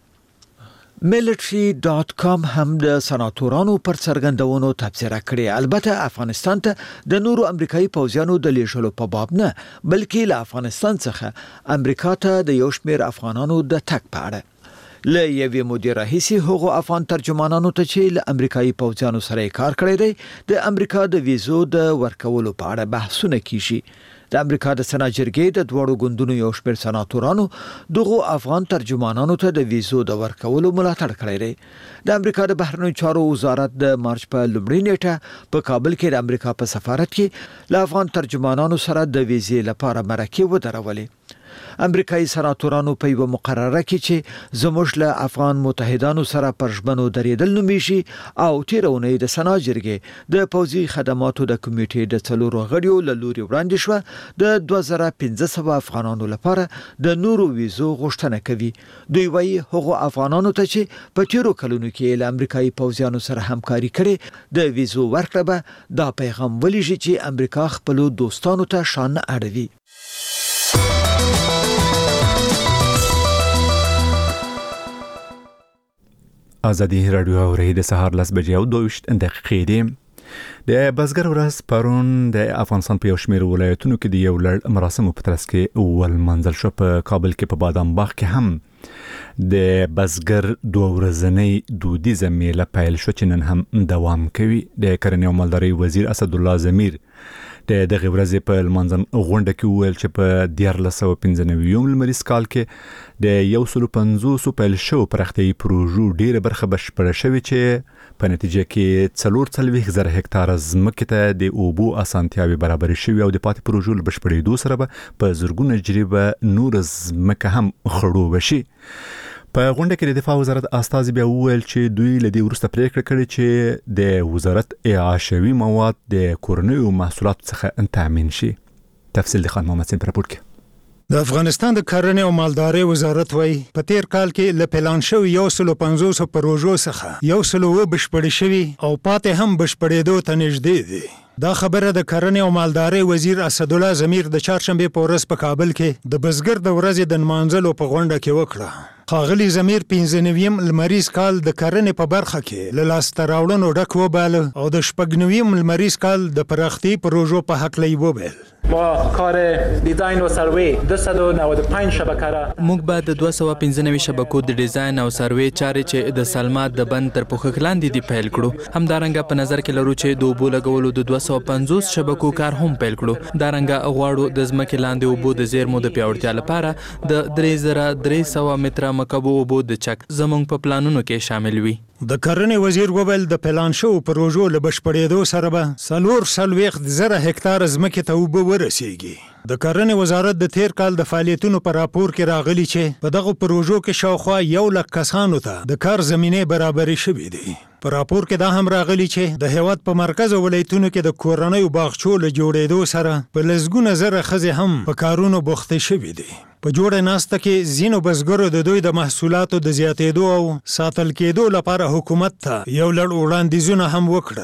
Speaker 11: ملټری ډاټ کام هم د سناتورانو پر څرګندونو تبصره کړې. البته افغانستان ته د نورو امریکایي پوځیانو د لیږلو په باب نه بلکې له افغانستان څخه امریکا ته د یو شمیر افغانانو د تګ په اړه. له یوې مودې راهیسې هغو افغان ترجمانانو ته چې له امریکایي پوځیانو سره کار کړی دی د امریکا د ویزو د ورکولو په اړه بحثونه کیږي. د امریکا د سنا جرګې د دوړو ګوندونو یو شمېر سناتورانو دغه افغان ترجمانانو ته د ویزو د ورکولو ملاتړ کړی دی. د امریکا د بهرنیو چارو وزارت د مارچ په لومړۍ نیټه په کابل کې د امریکا په سفارت کې له افغان ترجمانانو سره د ویزې لپاره مرکې ودرولې. امریکایي سناتورانو په یو مقرره کې چې زموږ له افغان متحدانو سره پر ژمنو درېدل نومیږي او تیرونه د سنا جرګې د پوځي خدماتو د کمیټې د څلورو غړیو له لوري وړاندې شو د دوه زره پنځه سوه افغانانو لپاره د نورو ویزو غوښتنه کوي. دوی وایي هغو افغانانو ته چې په تیرو کلونو کې له امریکایي پوځیانو سره همکاري کړې د ویزو ورکړه به دا پیغام ولېږي چې امریکا خپل دوستانو ته شان اړوي.
Speaker 2: ازادي رادیو اوري د سهار لاس بجې او دویشت دقیقې دي. د بزګر ورځ پرون د افغانستان په یو شمېر ولایتونو کې د یو لړ مراسمو په ترڅ کې اول منځل شو. په کابل کې په بادام باغ کې هم د بزګر دوه ورځنۍ دودیزه میله پیل شو چې نن هم دوام کوي. د کرنې او مالدارۍ وزیر اسدالله ضمیر د دغه ورځې په لمانځن غونډه کې وویل چې په دیارلس سوه پنځه نوي لمریز کال کې د یو سلو پنځوسو پیل شو پراختیایي پروژو ډیره برخه بشپړه شوې چې په نتیجه کې څلور څلوېښت زره هکتاره ځمکې ته د اوبو اسانتیاوې برابرې شوې او د پاتې پروژو له بشپړېدو سره به په زرګونه جریبه نور ځمکه هم خړوبه شي. په غونډه کې د دفاع وزارت استازي بیا وویل چې دوی له دې وروسته پریکړه کړې چې د وزارت اعاشوي مواد د کورنیو محصولاتو څخه تامین شي. تفصیل د خان محمد سین پر راپور کې.
Speaker 12: د افغانستان د کرنې او مالدارۍ وزارت وایي په تیر کال کې له پلان شوی یو سلو پنځوسو پروژو څخه یو سلو اووه بشپړې شوي او پاتې هم بشپړېدو ته نږدې دي. دا خبره د کرنې او مالدارۍ وزیر اسدالله ضمیر د چهارشنبې په ورځ په کابل کې د بزګر د ورځې د نمانځلو په غونډه کې وکړه. ښاغلي ضمیر پنځه نویم لمریز کال د کرنې په برخه کې له لاسته راوړنو ډک وباله او د شپږ نویم لمریز کال د پراختیایي پروژو په هکله یې وویل.
Speaker 13: با کار دیزاین و سروی دویست و نود و پنج شبکه را
Speaker 14: موږ به د دوه سوه پنځه نوي شبکو د ډیزاین او سروی چارې چې د سلما د بند تر پوښښ لاندې دي پیل کړو. همدارنګه په نظر کې لرو چې د اوبو لګولو د دوه سوه پنځوس شبکو کار هم پیل کړو. دارنګه غواړو د ځمکې لاندې اوبو د زیرمو د پیاوړتیا لپاره د درې زره درې سوه متره مکعبو اوبو د چک زموږ په پلانونو کې شامل وي.
Speaker 12: د کرنې وزیر وویل د پلان شو پروژو له بشپړېدو سره به څلور څلوېښت زره هکتاره ځمکې ته اوبه ورسیږي. د کرنې وزارت د تیر کال د فعالیتونو په راپور کې راغلي چې په دغه پروژو کې شاوخوا یو لک کسانو ته د کار زمینې برابرې شوې دي. په راپور کې دا هم راغلي چې د هیواد په مرکز او ولایتونو کې د کورنیو باغچو له جوړېدو سره په لسګونه زره ښځې هم په کارونو بوختې شوې دي. په جوړه ناسته کې ځینو بزګرو د دوی د محصولاتو د زیاتېدو او ساتل کېدو لپاره حکومت ته یو لړ وړاندیزونه هم وکړل.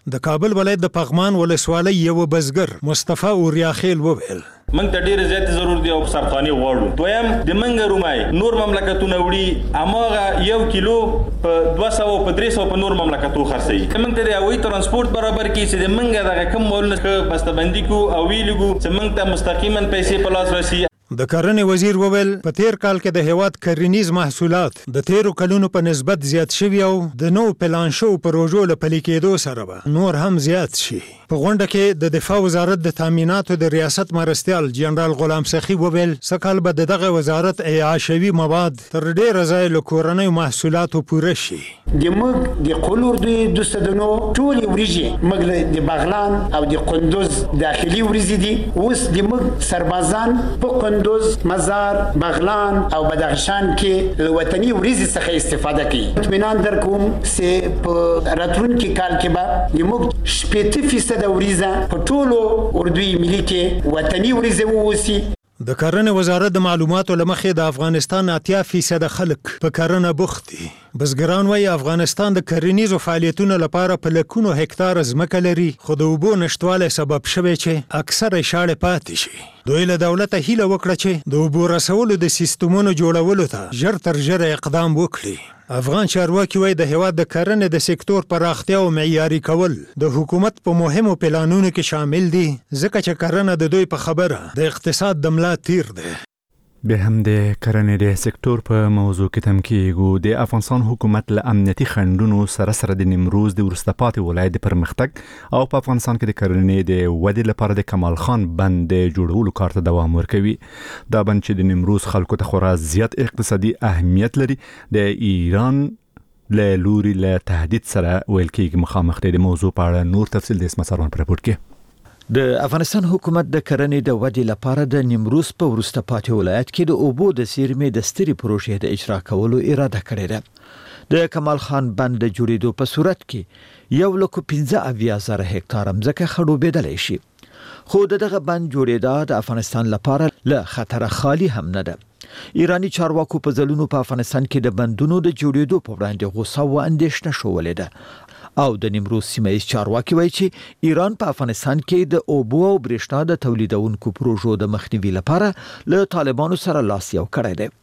Speaker 12: د کابل ولایت د پغمان ولسوالۍ یو بزګر مصطفی اوریاخیل وویل
Speaker 15: منګ ته ډیره زیات ضرورت دی او سرخاني غواړو. دویم د منګ رومای نور مملکتونه وړي اماغه یو کیلو په دوه سوه په درې سوه په نور مملکتو خرڅي. منګ ته د هوایي ترانسپورت برابر کی چې د منګ دغه کم مولونه بسته‌بندي کو او ویلګو چې منګ ته مستقیما پیسې په لاس راسي.
Speaker 12: د کرنې وزیر وویل په تیر کال کې د هیواد کرنیز محصولات د تیرو کلونو په نسبت زیات شوي او د نو پلان شو پروژو له پلي کېدو سره به نور هم زیات شي. په غونډه کې د دفاع وزارت د تامیناتو د ریاست مرستیال جنرال غلام سخی وویل سکهال به دغه وزارت اعاشوي مواد تر ډیره ځای له کورنیو محصولاتو پوره شي.
Speaker 16: د موږ د قلور د دوستدنو ټولې وریجې موږ د بغلان او د قندوز داخلي وریجې دي. اوس د موږ سربازان په قندوز، مزار، بغلان او بدخشان کې له وطني وریجې څخه استفاده کوي. اطمینان درکوم چې په راتلونکي کال کې به د موږ شپېته فیصده د وریجه په ټولو اردوي ملي کې وطني وریجې ووسي.
Speaker 12: د کرنې وزارت د معلوماتو لمخې د افغانستان اتیا فیصد خلک په کرنه بوخت دي. بزګران وايي افغانستان د کرنیزو فعالیتونو لپاره په لکونو هکتار ځمکه لري خو د اوبو نشتوالی سبب شوی چې اکثره شاړې پاتې شي. دوی له دولته هیله وکړه چې د اوبو رسولو د سیستمونو جوړولو ته ژر تر ژره اقدام وکړي. افغان چارواکي وايي د هیواد د کرنې د سکتور پراختیا او معیاري کول د حکومت په مهمو پلانونو کې شامل دي ځکه چې کرنه د دوی په خبره د اقتصاد د ملا تیر دی.
Speaker 9: به هم د کرنې د سکتور په موضوع کې تم کېږو. د افغانستان حکومت له امنیتي خنډونو سره سره د نیمروز د وروسته پاتې ولایت د پرمختګ او په افغانستان کې د کرنې د ودې لپاره د کمال خان بند د جوړولو کار ته دوام ورکوي. دا بند چې د نیمروز خلکو ته خورا زیات اقتصادي اهمیت لري د ایران له لوري له تهدید سره ویل کېږي مخامخ دی. د موضوع په اړه نور تفصیل د اسمت سروان په راپور کې.
Speaker 11: د افغانستان حکومت د کرنې د ودې لپاره د نیمروز په وروسته پاتې ولایت کې د اوبو د زیرمې د ستري پروژې د اجرا کولو اراده کړې ده. د کمال خان بند د جوړېدو په صورت کې یو لک پنځه اویا زره هکتار ځمکه خړوبېدلی شي. خو دغه بند جوړېدا د افغانستان لپاره له خطر خالی هم نه ده. ایرانی چارواکو په ځلونو په افغانستان کې د بندونو د جوړېدو په وړاندې غوسه او اندېښنه شولې ده. او د نیمروز سیمه چارواکي وایي چې ایران په افغانستان کې د اوبو او برېښنا د تولیدونکو پروژو د مخنیوي لپاره له طالبانو سره لاس یو کړی دی.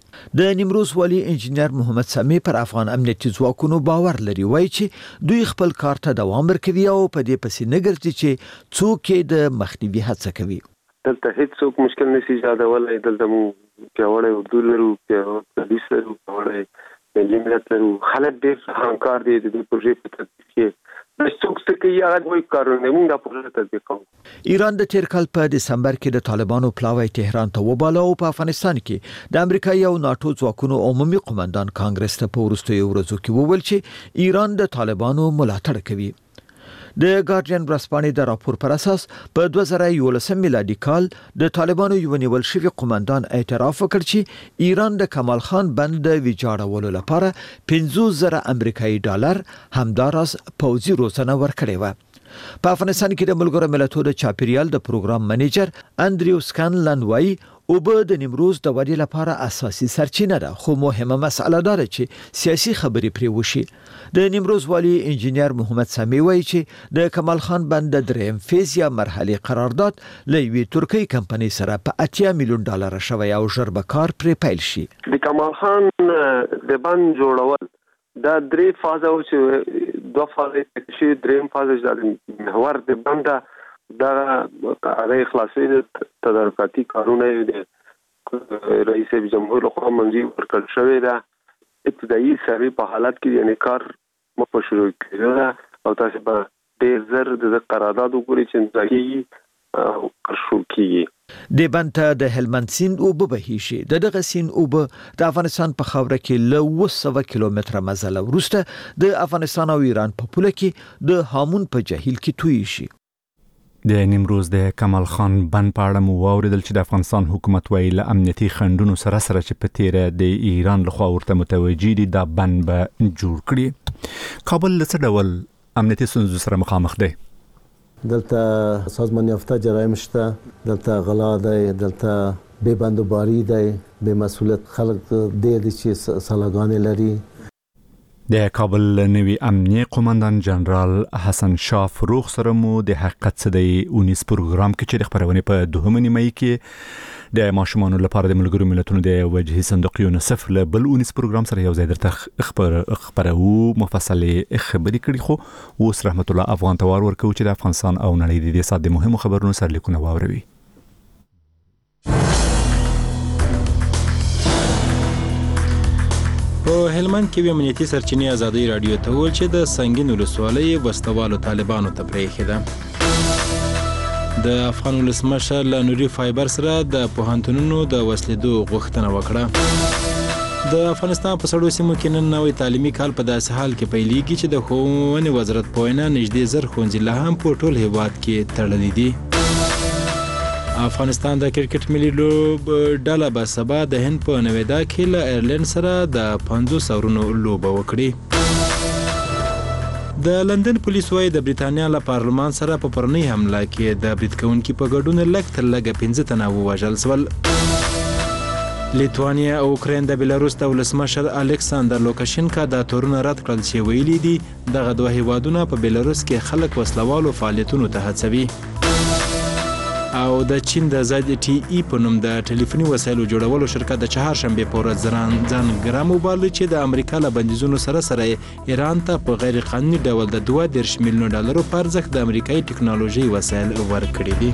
Speaker 11: د نیمروز والی انجینر محمد سمی پر افغان امنیتي ځواکونو باور لري. وایي چې دوی خپل کار ته دوام ورکوي او په دې پسې نه ګرځي چې څوک د مخنیوي هڅه کوي.
Speaker 17: دلته هیڅوک مشکل نشي ایجادولی. دلته مو پیاوړی اردو لرو، پیاوړی پولیس لرو، پیاوړی ملي ملت لرو. خلک ډېر همکار دي د دې پروژې په تطبیق کې. څوک څه کوي هغه دوی کارونه موږ دا پروژه تطبیق کوو.
Speaker 11: ایران د تیر کال په دسمبر کې د طالبانو پلاوی تهران ته وباله او په افغانستان کې د امریکایي او ناتو ځواکونو عمومي قومندان کانګرس ته په وروستیو ورځو کې وویل چې ایران د طالبانو ملاتړ کوي. د ګارډین ورځپاڼې د راپور پر اساس په دوه زره یولسم میلادي کال د طالبانو یو نیول شوی قومندان اعتراف وکړ چې ایران د کمال خان بند د ویجاړولو لپاره پنځوس زره امریکایي ډالر همداراز پوځي روزنه ورکړې و. په افغانستان کې د ملګرو ملتونو د چاپیریال د پروګرام منیجر انډریو سکانلن وایي اوبه د نیمروز د ودې لپاره اساسي سرچینه ده خو مهمه مسأله ده چې سیاسي خبرې پرې وشي. د نیمروز والی انجینر محمد سمی وایي چې د کمال خان بند د دریم فیز یا مرحله قرارداد له یوې ترکي کمپنۍ سره په اتیا میلیون ډالر شوی او ژر به کار پرې پیل شي.
Speaker 17: د کمال خان د بند جوړول دا درې فازه او چې دوه فازه چې دریم فازه د محور د بند دا کاري خلاصي تدارکاتي کارونه د رئیس جمهور لخوا منظور ورکړل شوی دا ابتدایي سروي په حالت کې یعنی کار مو شروع کړی او تاسو به ډېر زر د قرارداد وګورئ چې ځای او شروع کیږي.
Speaker 11: د بند د هلمند سیند اوبه بهي شي. دغه سیند اوبه د افغانستان په خاوره کې له اوه سوه کیلومتره مزل وروسته د افغانستان او ایران په پوله کې د هامون په جهیل کې توی شي.
Speaker 9: د نیمروز د کمال خان بند په اړه مو واوریدل چې د افغانستان حکومت وایي له امنیتي خنډونو سره سره چې په تیره د ایران لخوا ورته متوجي دي دا بند به جوړ کړي. کابل له څه ډول امنیتي ستونزو سره مخامخ دی؟
Speaker 7: دلته سازمان یافته جرایم شته، دلته غلا دی، دلته بې بندوباري دی، بې مسؤلیت خلک ډېر دي چې سلاګانې لري.
Speaker 9: د کابل نوی امنیه قومندان جنرال حسن شاه فروغ سره مو د حقیقت څه دی اونیس پروګرام کې چې د خبرونه په دوهمه نیمه کې د ماشومانو لپاره د ملګرو ملتونو د وجهي صندوق یونیسف له بل اونیس پروګرام سره یو ځای درته خبر خبرو مفصله خبرې کړي خو اوس رحمت الله افغان توار ورکو چې د افغانستان او نړۍ د دې ساده مهمو خبرونو سره لیکونه واوروي.
Speaker 3: په هلمند کې امنیتي سرچینې ازادي رادیو ته ویل چې د سنگین ولسوالۍ وسوالو طالبانو ته پرېښې ده. د افغان ولسمشر له نوري فایبر سره د پوهنتونونو د وسلېدو غوښتنه وکړه. د افغانستان په سړو سیمو کې نن نوی تعلیمي کال په داسې حال کې پیلېږي چې د ښوونې وزارت په وینا نږدې زر ښوونځي لا هم په ټول هېواد کې تړلي دي. افغانستان د کرکټ ملي لوب ډله به سبا د هند په نویدا کې له ایرلند سره د پنځوس اورونو لوبه وکړي. د لندن پولیس وايي د بریتانیا له پارلمان سره په پرنۍ حمله کې د برید کوونکي په ګډون لږ تر لږه پنځه تنه ووژل شول. لیتوانیا او اوکراین د بیلاروس د ولسمشر الکساندر لوکاشینکا دا تورونه رد کړل چې ویلي دي دغه دوه هیوادونه په بیلاروس کې خلک وسلوالو فعالیتونو ته هڅوي. او د چین د زد ټي ای په نوم د ټلیفوني وسایلو جوړولو شرکت د چهارشنبه په ورځ ځان ګرام وباله چې د امریکا له بندیزونو سره سره ایران ته په غیر قانوني ډول د دوه دېرش میلیون ډالرو په ارزښت د امریکایي ټکنالوژي وسایل ورکړي دي.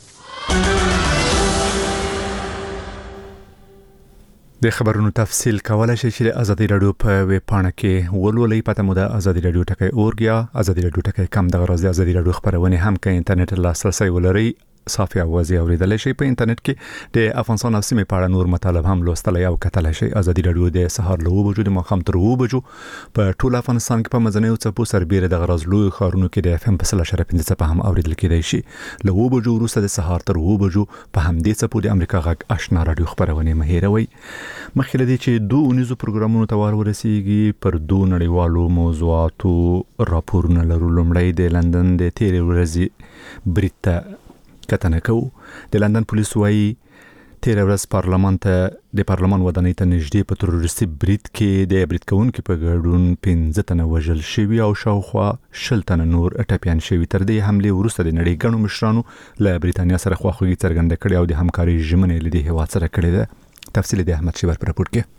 Speaker 9: د خبرونو تفصیل کولای شئ چې د ازادي رادیو په ویب پاڼه کې ولولئ. پته مو د ازادي رادیو ټکی اورګ یا ازادي رادیو ټکی کم دغه راز د ازادي رادیو خبرونه هم کې انټرنیټ لاسرسي ولرئ. صافي اوازې اوریدل شي په انټرنیټ کې د افغانستان او سیمې په اړه نور مطالب هم لوستلای او کتلای شي. ازادي رادیو د سهار له وو بجو د ماښام تر وو بجو په ټول افغانستان کې په مزنیو څپو سربېره د غرازلو خارونو کې د اف ام په سل شرف پنځه څپه هم اوریدل کېدای شي. له وو بجو وروسته د سهار تر وو بجو په همدې څپو د امریکا غږ آشنا رادیو خبرونه مهیروي. مخکې لدی چې دوه اونیزو پروګرامونو ته ور ورسیږي پر دوه نړیوالو موضوعاتو راپورونه لرو. لومړی د لندن د تیرې ورځې بریټا کتنه کوو. د لندن پولیس وايي تیرې ورځ پارلمان ته د پارلمان ودانۍ ته نږدې په تروریستي برید کې د برید کوونکو په ګډون پنځه تنه وژل شوي او شاوخوا شل تنه نور ټپیان شوي. تر دې حملې وروسته د نړۍ ګڼو مشرانو له بریتانیا سره خواخوږي څرګنده کړې او د همکارۍ ژمنې لیدې هیواد سره کړې ده. تفصیل د احمد شیبر پر راپور کې.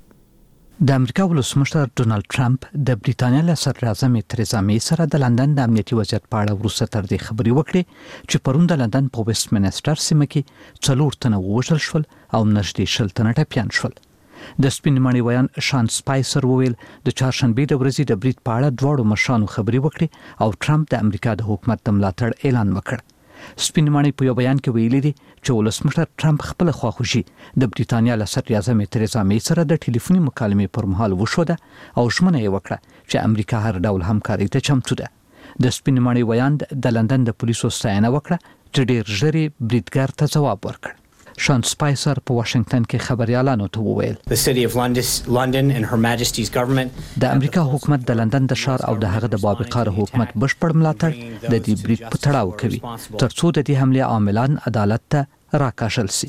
Speaker 10: د امریکا ولسمشر ډونالد ټرمپ د بریټانیا له صدر اعظم تریزا مې سره د لندن د امنیتي وضعیت په اړه وروسته تر دې خبرې وکړې چې پرون د لندن په ویسټ منسټر سیمه کې څلور تنه ووژل شول او نږدې شل تنه ټپیان شول. د سپین ماڼۍ ویان شان سپایسر وویل د چهارشنبې د ورځې د برید په اړه دواړو مشرانو خبرې وکړې او ټرمپ د امریکا د حکومت د ملاتړ اعلان وکړ. سپین ماڼۍ په یو بیان کې ویلي دي چې ولسمشر ټرمپ خپل خواخوږي د بریټانیا له صدر اعظم تریزا مې سره د ټلیفوني مکالمې پر مهال وشوده او ژمنه یې وکړه چې امریکا هر ډول همکاري ته چمتو ده. د سپین ماڼۍ ویان د لندن د پولیسو ستاینه وکړه چې ډېر ژر بریدګر ته ځواب ورکړ. شان سپایسر په واشنگټن کې خبريالانو ته وویل
Speaker 5: The city of London and Her Majesty's government
Speaker 10: د امریکا حکومت د لندن د ښار او د هغه د باوقار حکومت بشپړ ملاتړ د دې برید په تړاو کوي ترڅو د دې حمله عاملان عدالت ته راکاشل شي.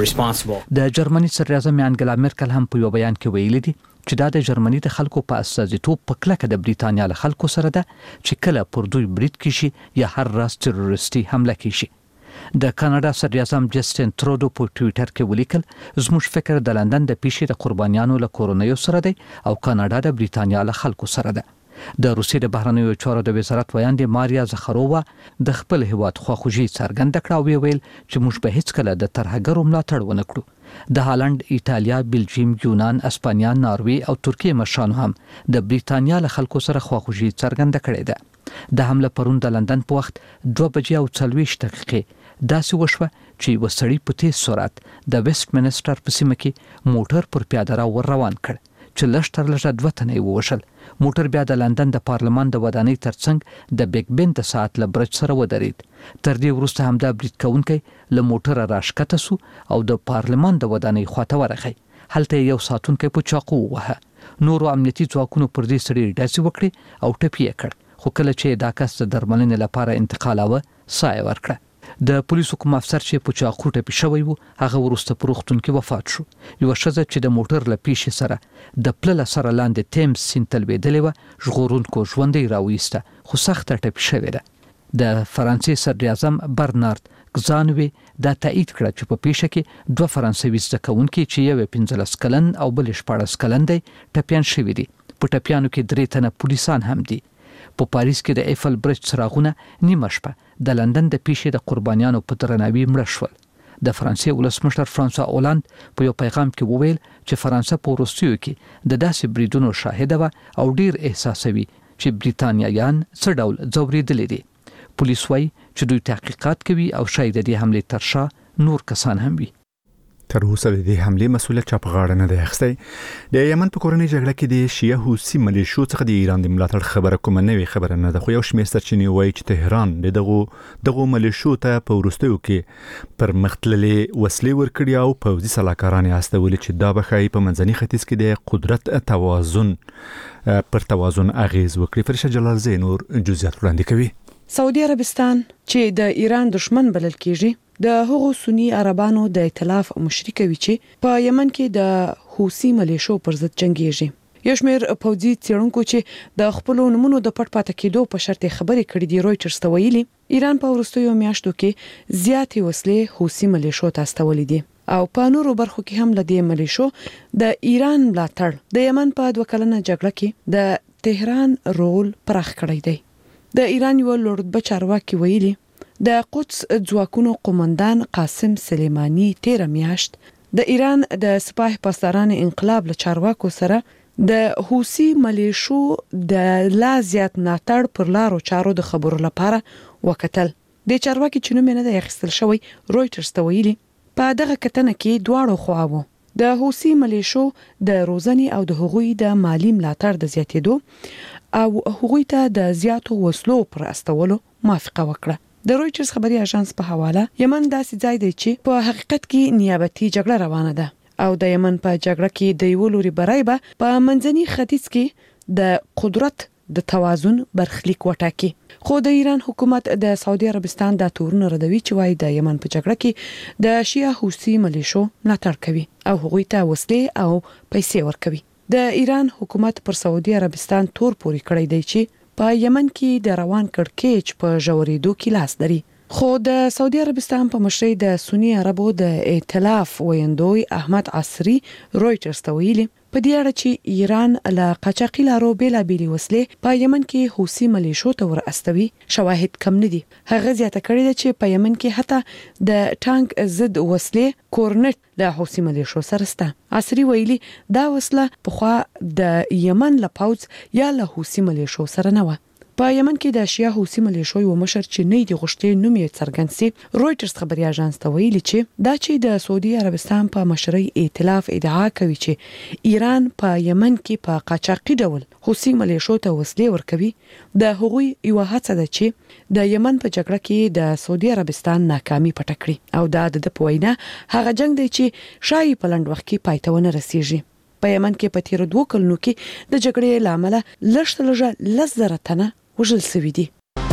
Speaker 10: د جرمني صدر اعظم انګلا مرکل هم په یو بیان کې ویلي دي چې دا د جرمني د خلکو په استازیتوب په کلکه د بریټانیا له خلکو سره ده چې کله پر دوی برید کیشي یا هر راز تروریستي حمله کیشي. د کاناډا صدر اعظم جسټین ترودو په ټوئیټر کې ولیکل زموږ فکر د لندن د پیښې د قربانیانو له کورنیو سره دی او کاناډا د بریټانیا له خلکو سره ده. د روسیې د بهرنیو چارو د وزارت ویاندې ماریا زخرووا د خپل هیواد خواخوږي څرګنده کړه او ویل چې موږ به هیڅ کله د ترهګرو ملاتړ ونه کړو. د هالند، ایتالیا، بلجیم، یونان، اسپانیا، ناروې او ترکیه مشرانو هم د بریټانیا له خلکو سره خواخوږي څرګنده کړې ده. د حمله پرون د لندن په وخت دوه بجې او څلوېښت دقیقې داسې وشوه چې یو سړی په تیز سرعت د ویسټ منسټر په سیمه کې موټر پر پیاده را ور روان کړ چې لږ تر لږه دوه تنه یې ووژل. موټر بیا د لندن د پارلمان د ودانۍ ترڅنګ د بیگ بن د ساعت له برج سره ودرېد. تر دې وروسته همدا برید کوونکی له موټره راښکته سو او د پارلمان د ودانۍ خواته ورغی. هلته یو ساتونکی په چاقو ووهه. نورو امنیتي ځواکونو پر دې سړي ډزې وکړې او ټپي یې کړ، خو کله چې دا کس د درملنې لپاره انتقالاوه ساه یې ورکړه. د پولیسو کوم افسر چې په چاقو ټپي شوی و هغه وروسته په روغتون کې وفات شو. یو ښځه چې د موټر له پیښې سره د پله سره لاندې تیمز سیند ته لوېدلې وه ژغورونکو ژوندۍ راویسته خو سخته ټپي شوې ده. د فرانسې صدر اعظم برنارد ګزانوي دا تایید کړه چې په پیښه کې دوه فرانسوي زده کوونکي چې یو پنځلس کلن او بل شپاړس کلن دی ټپیان شوي دي. په ټپیانو کې درې تنه پولیسان هم دي. په پاریس کې د ایفل برج څراغونه نیمه شپه د لندن د پیښې د قربانیانو په درناوي مړه شول. د فرانسې ولسمشر فرانسوا اولاند په یو پیغام کې وویل چې فرانسه په وروستیو کې د داسې بریدونو شاهده وه او ډیر احساسوي چې بریتانیایان څه ډول ځورېدلي دي. پولیس وايي چې دوی تحقیقات کوي او شاید د دې حملې تر شا نور کسان هم وي.
Speaker 2: تر اوسه د دې حملې مسؤلیت چا په غاړه نه دی اخیستی. د یمن په کورنۍ جګړه کې د شیعه حوثي ملیشو څخه د ایران د ملاتړ خبره کومه نوې خبره نه ده، خو یو شمېر سرچینې وایي چې تهران د دغو دغو ملیشو ته په وروستیو کې پرمختللې وسلې ورکړي او پوځي سلاکاران یې استولي چې دا به ښایي په منځني ختیځ کې د قدرت توازن پر توازن اغیز وکړي. فرشته جلال زی نور جزئیات وړاندې کوي.
Speaker 18: سعودي عربستان چې د ایران دشمن بلل کیږي د هغو سنی عربانو د ائتلاف مشرک وي چې په یمن کې د حوثي ملیشو پر ضد جنگيږي. یو شمېر پوځي څېړونکو چې د خپل نمونو د پټ پاتې کېدو په شرط خبرې کړې دي رويټرز ته ویلي ایران په وروستیو میاشتو کې زیاتې وسلې حوثي ملیشو ته استولې دي او په نورو برخو کې هم لدې ملیشو د ایران ملاتړ د یمن په دوه کلنه جګړه کې د تهران رول پراخ کړی دی. د ایران یو لوړرتبه چارواکي ویلي د قدس ځواکونو قومندان قاسم سلیمانی تیر میاشت د ایران د سپاه پاسداران انقلاب له چارواکو سره د حوثي ملیشو د لا زیات ملاتړ پر لارو چارو د خبرو لپاره وکتل. د چارواکي چې نوم نه دی اخیستل شوی رويټرز ته ویلي په دغه کتنه کې دواړو خواوو د حوثي ملیشو د روزنې او د هغوی د مالی ملاتړ د زیاتېدو او هغوی ته د زیاتو وسلو پر استولو موافقه وکړه. د رويټرز خبري اژانس په حواله یمن داسې ځای دی چې په حقیقت کې نیابتي جګړه روانه ده او د یمن په جګړه کې د یو لوري برای به په منځني ختیځ کې د قدرت د توازن برخلیک وټاکي. خو د ایران حکومت د سعودي عربستان د تورونو ردوي چې وايي د یمن په جګړه کې د شیعه حوثي ملیشو ملاتړ کوي او هغوی ته وسلې او پیسې ورکوي. د ایران حکومت پر سعودي عربستان تور پوري کړی دی چې په یمن کې د روان کړکېچ په ژورېدو کې لاس لري. خو د سعودي عربستان په مشرۍ د سنی عربو د ائتلاف ویندوی احمد عصری رويټرز ته ویلي په دې اړه چې ایران له قاچاقي لارو بیلابېلې وسلې په یمن کې حوثي ملیشو ته ور استوي شواهد کم نه دي. هغه زیاته کړې ده چې په یمن کې حتی د ټانک ضد وسلې کورنټ د حوثي ملیشو سره شته. عصری ویلي دا وسله پخوا د یمن له پوځ یا له حوثي ملیشو سره نه و. په یمن کې د شیعه حوثي ملیشو یو مشر چې نه دی غوښتي نوم یې څرګند سي رويټرز خبري اژانس ته ویلي چې دا چې د سعودي عربستان په مشرۍ ائتلاف ادعا کوي چې ایران په یمن کې په قاچاقي ډول حوثي ملیشو ته وسلې ورکوي د هغوی یو هڅه ده چې د یمن په جګړه کې د سعودي عربستان ناکامي پټ کړي او دا د پوینا هغه جنگ دی چې شایي په لنډ وخت کې پای ته ونه رسیږي. په یمن کې په تیر دوه کلونو کې د جګړې لامل لږ لږ لس زره تنه وژل شوي دي.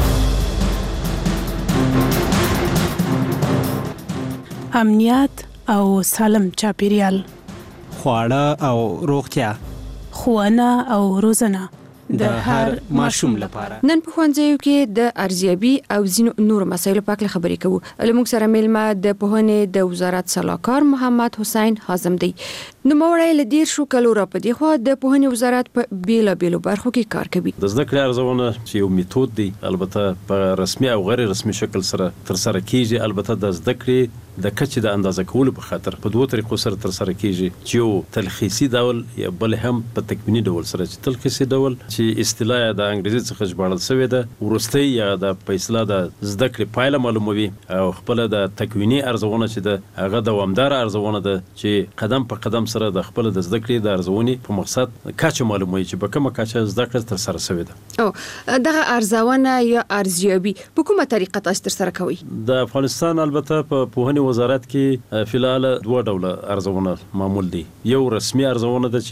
Speaker 19: امنیت او سالم چاپیریال،
Speaker 20: خواړه او روغتیا،
Speaker 19: ښوونه او روزنه
Speaker 20: د هر ماشوم لپاره.
Speaker 21: نن په ښوونځیو کې د ارزیابي او ځینو نورو مسایلو په اړه خبرې کوو. لمونږ سره میلمه د پوهنې د وزارت سلاکار محمد حسین حازم دی. نو موړی له ډیر شو کلو را پدې خو د پوهنې وزارت په بیلا بیلو برخو کې کار کوي.
Speaker 22: د زده کړې ارزونه چې یو میتود دی البته په رسمي او غیر رسمي شکل سره تر سره کیږي. البته د زده کړې د کچې د اندازه کولو په خاطر په دوه طریقو سره تر سره کیږي چې یو تلخیصي ډول یا بل هم په تکوینی ډول سره. چې تلخیصي ډول چې اصطلاح د انګریزي څخه ژباړل شوی ده ورستۍ یا د فیصله د زده کړې پایله معلوموي او خپل د تکوینی ارزونه چې د هغه دوامدار ارزونه ده چې قدم په قدم سره د خپل د زده کړې د ارزونې په مقصد کچه معلوموي چې په کومه کچه زده کړه تر سره شوی ده.
Speaker 21: او دغه ارزونه یا ارزیابي په کومه طریقه تاسو تر سره کوئ؟
Speaker 22: د افغانستان البته په پوهنې وزارت کې فلال دوه ډوله ارزونه معمول دي. یو رسمي ارزونه ده چې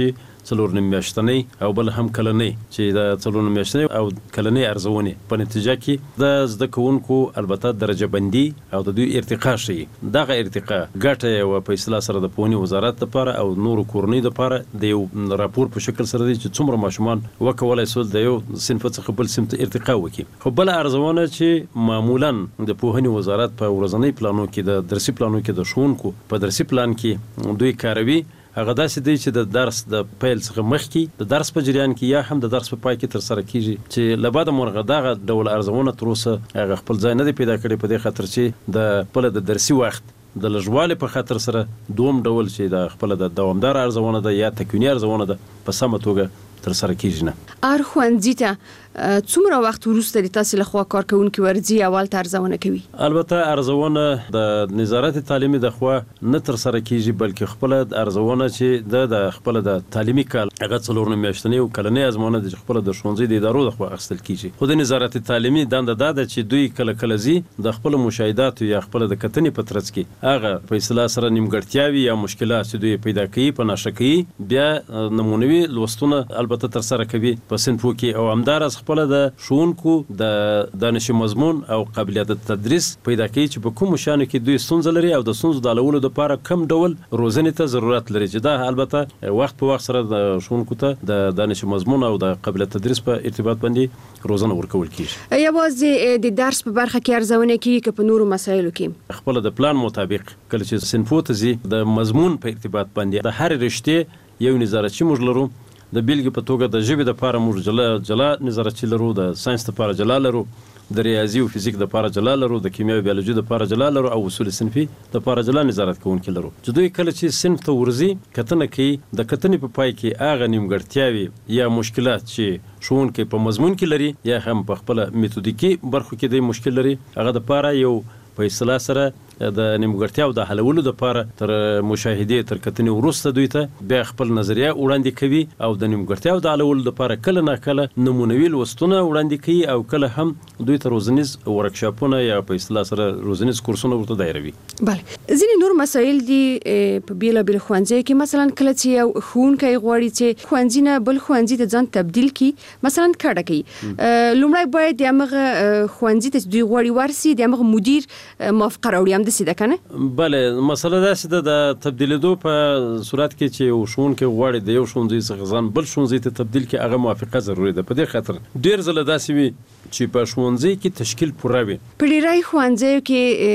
Speaker 22: څلور نیم میاشتنۍ او بل هم کلنۍ چې د څلور نیم میاشتنۍ او کلنۍ ارزونې په نتیجه کې د زده کوونکو البته درجه بندي او د دوی ارتقا شي. دغه ارتقا ګټه یو په اصطلاح سره د پوهنې وزارت لپاره او نورو کورنۍ لپاره د یو راپور په شکل سره دی چې څومره ماشومان وکولای شول د یو صنف څخه بل صنف ته ارتقا وکړي. خو بل ارزونه چې معمولا د پوهنې وزارت په ورځنی پلانو کې د درسي پلانو کې د ښوونکو په درسي پلان کې دوی کاروي هغه داسې دی چې د درس د پیل څخه مخکې د درس په جریان کې یا هم د درس په پای کې تر سره کیږي چې له بعده مرغه دغه ډول ارزونه تر اوسه هغه خپل ځای نه دی پیدا کړی په دې خاطر چې د خپل د درسي وخت د لږوالي په خاطر سره دوم ډول چې د خپل د دوامدار ارزونه ده یا تکوینی ارزونه ده په سمه توګه تر سره کیږي نه.
Speaker 21: ار ښوونځي ته څومره وخت وروسته د تاسو له خوا کارکونکو ورځي اول ته ارزونه کوي؟
Speaker 22: البته ارزونه د نظارت تعلیمي د خوا نه تر سره کیږي بلکې خپل ارزونه چې د د خپل د تعلیمي کال هغه څلور نیم میاشتنۍ او کلنۍ ازمونه د خپل د ښوونځي د ادارو د خوا اخیستل کیږي. خو د نظارت تعلیمي دنده دا ده چې دوی کله کله زی د خپل مشاهدات یا خپل د کتنې په ترڅ کې هغه په اصطلاح سره نیمګړتیاوي یا مشکلات چې دوی پیدا کوي په ناشه کوي بیا نمونوي لوستونه البته تر سره کوي په صنفو کې او همدارس خپل د ښوونکو د دانش مضمون او قابلیت تدریس پیدا کوي چې په کوم شانو کې دوی ستونزه لري او د ستونزو د حلولو لپاره کم ډول روزنې ته ضرورت لري چې دا البته وخت په وخت سره د ښوونکو ته د دانش مضمون او د قابلیت تدریس په ارتباط باندې روزنه ورکول کیږي.
Speaker 21: یوازې د درس په برخه کې ارزونه کیږي که په نورو مسایلو کې؟
Speaker 22: خپل د پلان مطابق کله چې صنفو ته زی د مضمون په ارتباط باندې د هر رشتې یو نظارتچی موږ لرو. د بیلګې په توګه د ژبې لپاره موږ جلا جلا نظارتچی لرو، د ساينس لپاره جلا لرو، د ریاضي او فزیک لپاره جلا لرو، د کیمیا او بیولوژي لپاره جلا لرو او اصول صنفي لپاره جلا نظارت کوونکي لرو. چې دوی کله چې صنف ته ورځي کتنه کوي د کتنې په پای کې هغه نیمګړتیاوي یا مشکلات چې ښوونکی په مضمون کې لري یا هم په خپل میتودیکي برخو کې د مشکل لري هغه د لپاره یو په اصطلاح سره د نیمګړتیاو د حلولو لپاره تر مشاهده تر کتنې وروسته دوی ته بیا خپل نظریه وړاندې کوي او د نیمګړتیاو د حلولو لپاره کله نه کله نمونوي لوستونه وړاندې کوي او کله هم دوی ته روزنیز ورکشاپونه یا په اصطلاح سره روزنیز کورسونه ورته دایروي.
Speaker 21: بله ځینې نور مسایل دي په بیل بیل ښوونځي کې مثلا کله چې یو ښوونکی غواړي چې ښوونځي نه بل ښوونځي ته ځان تبدیل کړي مثلا کډه کوي لومړی باید د هغه ښوونځي ته دوی غواړي ورسي د هغه مدیر موافقه راوړي هم داسې ده که نه؟
Speaker 22: بله مسله داسې ده د تبدیلېدو په صورت کې چې یو ښوونکی غواړي د یو ښوونځي څخه ځان بل ښوونځي ته تبدیل کړي هغه موافقه ضروري ده. په دې خاطر ډېر ځله داسې وي چې په ښوونځي کې تشکیل پوره وي.
Speaker 21: په ډېری ښوونځیو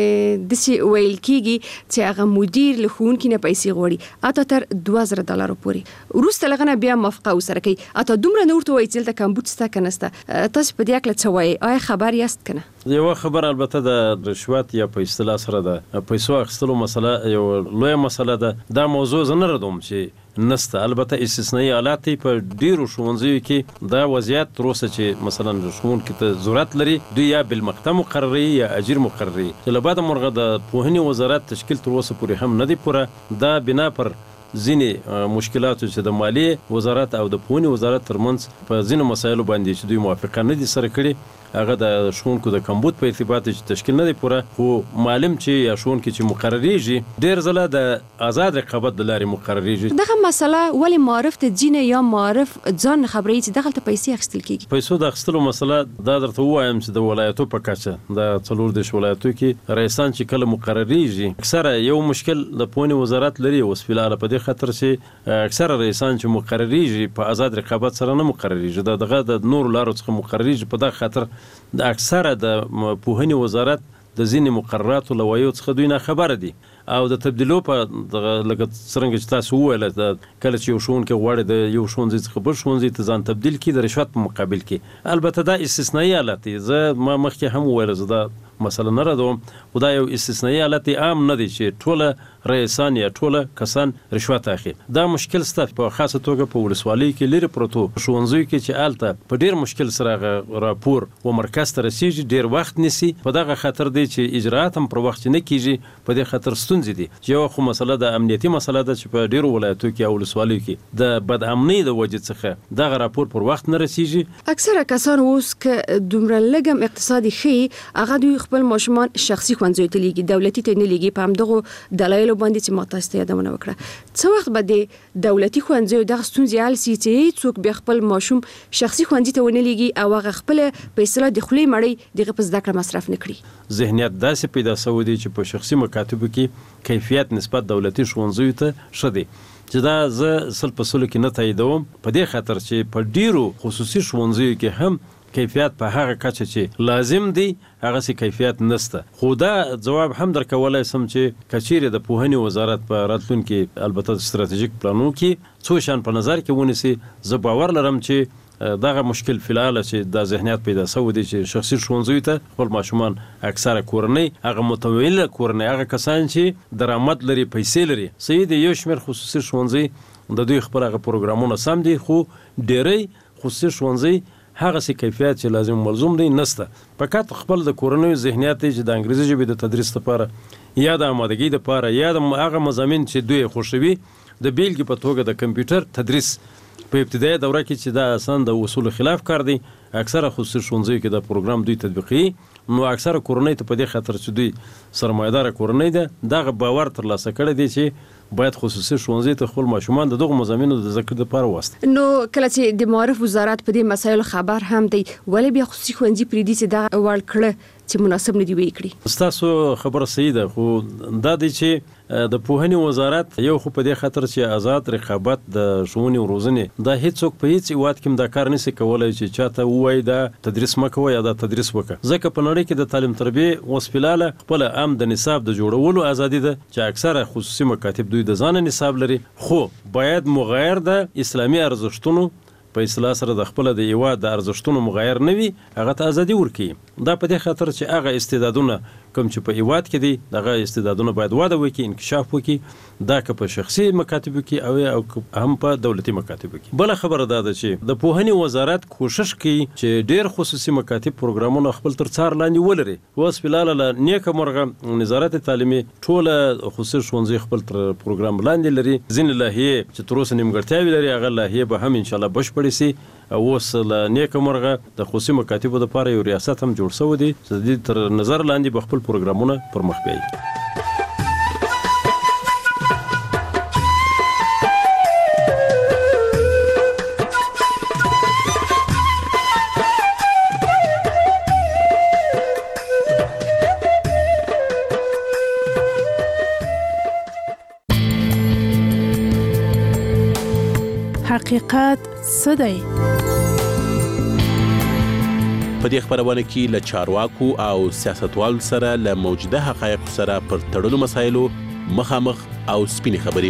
Speaker 21: کې داسې ویل کېږي چې هغه مدیر له ښوونکي نه پیسې غواړي اته تر دوه زره ډالرو پورې وروسته له هغه نه بیا موافقه ورسره کوي اته دومره نه ورته وایي چې دلته کمبود شته که نشته. تاسو په دې هکله څه وایئ؟ آیا خبر یاست که نه؟
Speaker 22: یوه خبر البته د رشوت یا په اصطلاح سره د پیسو اخیستلو مسله یو لویه مسله ده. دا موضوع زه نه ردوم چې نسته، البته استثنایی حالات په ډیرو ښوونځیو کې دا وضعیت تر اوسه چې مثلا ښوونکي ته ضرورت لري دوی یا بالمقطع مقرري یا اجیر مقرري چې له بعده مرغه د پوهنې وزارت تشکیل تر اوسه پورې هم نه دی پوره. دا بنا پر ځینې مشکلاتو چې د مالیې وزارت او د پوهنې وزارت ترمنځ په ځینو مسایلو باندې چې دوی موافقه نه دي سره کړي هغه د ښوونکو د کمبود په ارتباط چې تشکیل نه دی پوره. خو معلم چې یا ښوونکي چې مقرریږي ډېر ځله د آزاد رقابت د لارې مقرریږي.
Speaker 21: دغه مسله ولې معرف ته ځینې یا معرف ځان خبرې چې دغلته پیسې اخیستل کېږي؟
Speaker 22: پیسو د اخیستلو مسله دا درته ووایم چې د ولایتو په کچه د څلور دېرش ولایتو کې رئیسان چې کله مقرریږي اکثره یو مشکل د پوهنې وزارت لري اوس فعلا په دې خاطر چې اکثره رئیسان چې مقرریږي په آزاد رقابت سره نه مقرریږي د دغه د نورو لارو څخه مقرریږي. په دغه خاطر د اکثره د پوهنې وزارت د ځینې مقرراتو لوایو څخه دوی نه خبره دي او د تبدیلو په لکه څرنګه چې تاسو وویل کله چې یو ښوونکی غواړي د یو ښوونځي څخه بل ښوونځي ته ځان تبدیل کړي د رشوت په مقابل کې البته دا استثنایی حالت دی. زه ما مخکې هم وویل زه دا مسله نه ردوم خو دا یو استثنایی حالت عام نه دی چې ټوله رئیسان یا ټوله کسان رشوت اخلي. دا مشکل سته په خاصه توګه په ولسوالۍ کې لري پروتو ښوونځیو کې چې الته په ډیر مشکل سره راپور و مرکز ته رسیږي ډیر وخت نیسي. په دغه خاطر دی چې اجراءات هم پر وخت نه کیږي. په دې خاطر ستونزې دي. یو خو مسله د امنیتي مسله ده چې په ډیرو ولایتو کې او ولسوالیو کې د بد امنۍ د وجې څخه دغه راپور پر وخت نه رسیږي.
Speaker 21: اکثره کسان اوس که دومره لږم اقتصادي ښه هغه دوی خپل ماشومان شخصي ښوونځیو ته لیږي، دولتي ته نه لیږي. په همدغو دلایلو باندې چې ما تاسو ته یادونه وکړه، څه وخت به د دولتي ښوونځیو دغه ستونزې حل شي چې څوک بیا خپل ماشوم شخصي ښوونځي ته ونه لیږي او هغه خپل پیسې د خولې مړۍ دغه په زده کړه مصرف نه کړي؟
Speaker 22: ذهنیت داسې پیدا شوی دی چې په شخصي مکاتبو کې کیفیت نسبت دولتي ښوونځیو ته ښه دی، چې دا زه سل په سلو کې نه تاییدوم، په دې خاطر چې په ډیرو خصوصي ښوونځیو کې هم کیفیت په هغه کچه چې لازم دی هغه سي کیفیت نشته. خو دا جواب هم درکولای سم چې کچېره د پوهنې وزارت په راتلونکي البته ستراتیژیک پلانو کې څو شان په نظر کې ونیسي، زه باور لرم چې دغه مشکل فلال چې د ذهنیت پیدا شوی دی چې شخصي ښوونځیو ته خپل ماشومان اکثره کورنۍ هغه متموله کورنۍ هغه کسان چې درآمد لري پیسې لري صحیح دی، یو شمېر خصوصي ښوونځي د دوی خپل هغه پروګرامونه سم دي، خو ډېری خصوصي ښوونځي هغه سي کیفیت چې لازم ملزوم دی نسته. فقط خپل د کورنۍ ذهنیت چې د انګریزي ژبې د تدریس لپاره یا د آمادګۍ لپاره یا د هغه مضامین چې دوی خوښوي د بیلګې په توګه د کمپیوټر تدریس په ابتدایي دوره کې چې دا اسان د اصول خلاف کار دی، اکثره خصوصي ښوونځیو کې دا پروګرام دوی تطبیقي، نو اکثره کورنۍ ته په دې خاطر چې دوی سرمایدار کورنۍ ده دغه باور ترلاسه کړی دی چې باید خصوصي ښوونځي ته خپل ماشومان د دغه مضامینو د ذکر لپاره واست.
Speaker 21: نو کله چې د معارف وزارت په دې مسایلو خبر هم دی، ولې بیا خصوصي ښوونځي پرې دي چې دا وړ کړه چې مناسب نه دی وی کړی؟
Speaker 22: تاسو خبره صحیح ده، خو دا دی چې د پوهنې وزارت یو خو په دې خاطر چې آزاد رقابت د ښوونې او روزنې دا هیڅوک په هیڅ وخت کې دا کار نشي کولای چې چاته وایي دا تدریس مکوه یا دا تدریس وکړه، ځکه په نړۍ کې د تعلیم تربیه وسپلاله خپل عام د نصاب د جوړولو ازادي ده چې اکثره خصوصي مکاتب دوی د ځان نصاب لري، خو باید مغایر د اسلامي ارزښتونو په اصطلاح سره د خپل د هیواد د ارزښتونو مغایر نه وي، هغه ته ازادي ورکړي. دا په دې خاطر چې هغه استعدادونه کوم چې په هیواد کې دي دغه استعدادونه باید وده وکړي، انکشاف وکړي، دا که په شخصي مکاتبو کې او هم په دولتي مکاتبو کې. بل خبره دا ده چې د پوهنې وزارت کوشش کوي چې ډېر خصوصي مکاتب پروګرامونه خپل تر څار لاندې ولري. اوس فلال له نیکه مرغه وزارت تعلیمي ټوله خصوصي ښوونځي خپل تر پروګرام لاندې لري، ځینې لایحې چې تر اوسه نیمګړتیاوې لري هغه لایحې به هم ان شاء الله بشپړې سي. اوس له نیکه مرغه د خصوصي مکاتبو لپاره یو ریاست هم جوړ شوی دی چې د دې تر نظر لاندې به خپل پروګرامونه پرمخ بیایي.
Speaker 19: حقیقت څه دی؟
Speaker 1: په دې خبرونه کې له چارواکو او سیاستوالو سره له موجوده حقایقو سره پر تړلو مسایلو مخامخ او سپینې خبرې.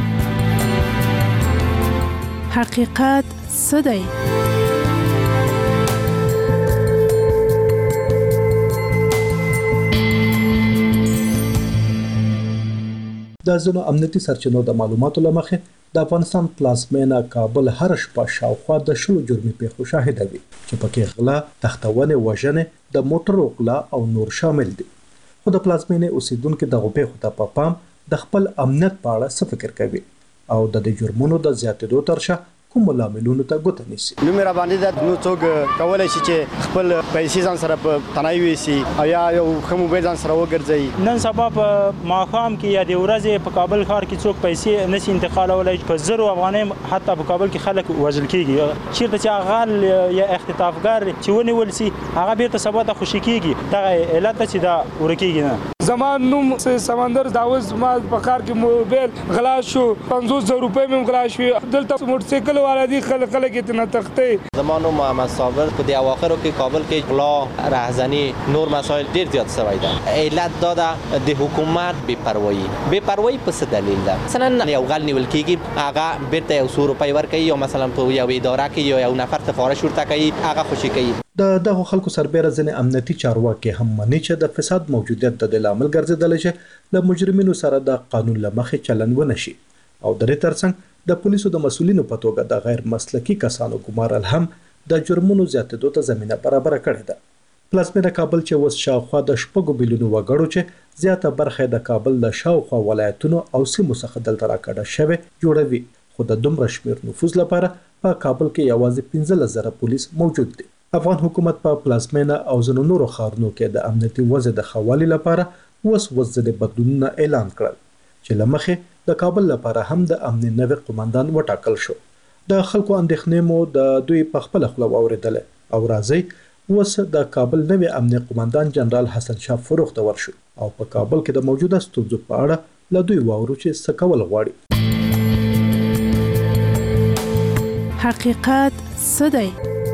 Speaker 19: حقیقت څه دی؟
Speaker 4: د ځینو امنیتي سرچینو د معلوماتو لمخې د افغانستان پلازمینه کابل هر شپه شاوخوا د شلو جرمي پیښو شاهده وي چې پکې غلا، تختونې، وژنې، د موټرو غلا او نور شامل دي. خو د پلازمینې اوسیدونکو دغه پیښو ته په پام د خپل امنیت په اړه څه فکر کوي او د دې جرمونو د زیاتېدو ترشا کوم لاملونو ته ګوته نیسي.
Speaker 23: نو مې را باندې د نو څوک کولای شي چې خپل پیسې ځان سره په تنهایی ویسي او یا یو ښه موبایل ځان سره وګرځي.
Speaker 24: نن سبا په ماښام کې یا د ورځې په کابل ښار کې څوک پیسې نشي انتقالولی، په زرو افغانۍ حتی په کابل کې خلک وژل کېږي. چېرته چې هغه یا اختطافګر چې ونیول سي هغه بیرته سبا ته خوشي کېږي، دغه علت ده چې دا ورکېږي نه.
Speaker 25: زمان نوم سمندر داوز ما په کار کې موبایل غلا شو، پنځوس زره روپۍ مې غلا شوې. دلته موټرسایکل والا دي خلک خلک یې نه تختې.
Speaker 26: زمان نوم محمد صابر. په دې اواخرو کې کابل کې غلا، رهزنی، نور مسایل ډېر زیات شوی ده. علت دا ده د حکومت بې پروایي. بې پروایي په څه دلیل ده؟ مثلا یو غل نیول کېږي هغه بیرته یو څو روپۍ ورکوي یا مثلا په یو اداره کې یا یو نفر سفارش ورته کوي هغه خوشي کوي.
Speaker 4: د دغه خلکو سربېره ځینې امنیتي چارواکي هم مني چې د فساد موجودیت د دې لامل ګرځېدلی چې له مجرمینو سره د قانون له مخې چلند ونه شي او د دې ترڅنګ د پولیسو د مسؤلینو په توګه د غیر مسلکي کسانو ګمارل هم د جرمونو زیاتېدو ته زمینه برابره کړې ده. پلازمینه کابل چې اوس شاوخوا د شپږو میلیونو وګړو چې زیاته برخه د کابل د شاوخوا ولایتونو او سیمو څخه دلته راکډه شوې جوړوي، خو د دومره شمېر نفوذ لپاره په کابل کې یوازې پنځلس زره پولیس موجود دي. افغان حکومت په پلازمینه او ځینو نورو ښارونو کې د امنیتي وضع د ښه والي لپاره اوس وضع بدلونونه اعلان کړل چې له مخې د کابل لپاره هم د امنیت نوی قومندان وټاکل شو. د خلکو اندېښنې مو د دوی په خپله خوله واورېدلې او راځئ اوس د کابل نوی امنیت قومندان جنرال حسن شاه فروغ ته ورشو او په کابل کې د موجوده ستونزو په اړه له دوی واورو چې څه کول غواړي.
Speaker 19: حقیقت څه دی؟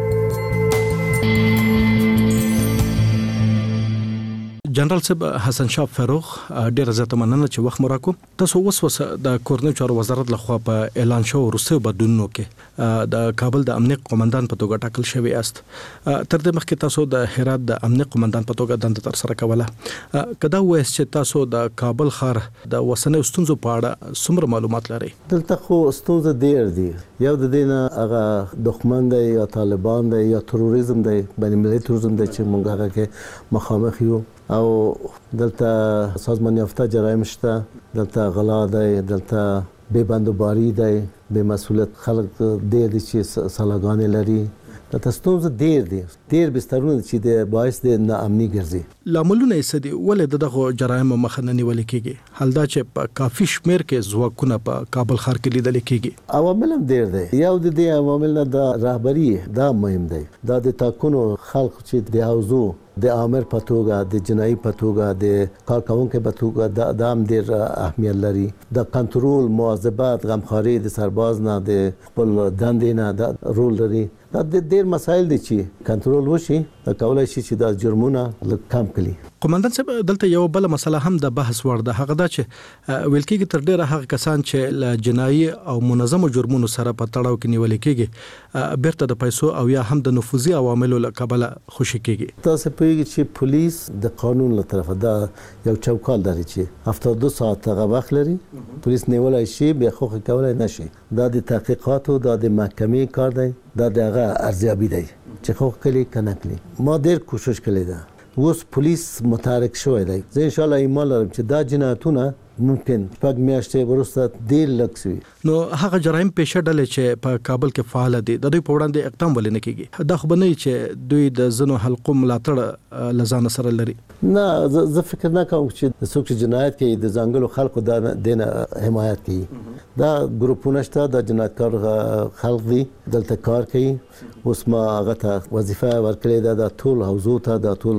Speaker 6: جنرال صاحب حسن شاه فروغ ډیر زیاته مننه چې وخت مو راکو. تاسو اوس وس د کورنیو چارو وزارت لخوا په اعلان شو وروسته بدلونونو کې د کابل د امنیت قومندان په توګه ټاکل شوی است. تر دې مخکې تاسو د هرات د امنیت قومندان په توګه دنده تر سره کوله. کدا وایي چې تاسو د کابل ښار د وسنۍ ستونزو په اړه څومره معلومات لرئ؟
Speaker 7: دلته خو ستونزه ډیر دي. یو د دې نه هغه دښمن دی یا طالبان دی یا تروریزم دی، بین المللي تروریزم دی چې موږ هغه کې مخامخ یو، او دلته سازمان یافته جرایم شته، دلته غلا دی، دلته بې بندوباري دی، بې مسؤلیت خلک ډېر دي چې سلاګانې لري. دلته ستونزه ډېر دي، ډېر بسترونه چې د باعث د ناامني ګرځي.
Speaker 6: لاملونه یې څه دي؟ ولې دغه جرایم مخه نه نیول کېږي؟ حال دا چې په کافي شمېر کې ځواکونه په کابل ښار کې لیدل کېږي.
Speaker 7: عوامل هم ډېر دی. یو د دې عوامل نه د رهبري دا مهم دی، دا د ټاکنو خلک چې د حوزو د امر په توګه، د جنایي په توګه، د کارکونکو په توګه دا هم ډېر اهمیت لري. د کنټرول، مواظبت، غمخواري د سرباز نه، د خپل دندې نه دا رول لري. دا ډېر مسایل دي چې کنټرول وشي، دا کولای شي چې دا جرمونه لږ کم کړي.
Speaker 6: قومندان صاحب دلته یو بل مسله هم د بحث وړ ده، هغه دا چې ویل کېږي تر ډیره هغه کسان چې له جنایي او منظمو جرمونو سره په تړاو کې نیول کېږي بیرته د پیسو او یا هم د نفوذي عواملو له کبله خوشي کېږي.
Speaker 7: تاسو پوهیږئ چې پولیس د قانون له طرفه دا یو چوکاټ لري چې هفتاد و دو ساعت هغه وخت لري، پولیس نیولای شي، بیا خوخه کولای نشي. دا د تحقیقاتو، دا د محکمې کار دی، دا د هغه ارزیابي دی چې خوخه کړي کنه کړي. ما ډېر کوشش کړی ده، اوس پولیس متحرک شوی دی. زه ان شاء الله ایمان لرم چې دا جنایتونه ممکن شپږ میاشتې وروسته ډېر لږ شي.
Speaker 6: نو هغه جرایم پیشه ډلې چې په کابل کې فعال دي د دوی په وړاندې اقدام ولې نه کېږي؟ دا خو به نه وي چې دوی د ځینو حلقو ملاتړ له ځانه سره لري.
Speaker 7: نه، زه فکر نه کوم چې څوک چې جنایت کوي د ځانګړو خلکو دینه حمایت کوي. دا ګروپونه شته، د جنایتکار خلک دي، دلته کار کوي. اوس ما هغه ته وظیفه ورکړې ده، د ټول حوزو ته، د ټول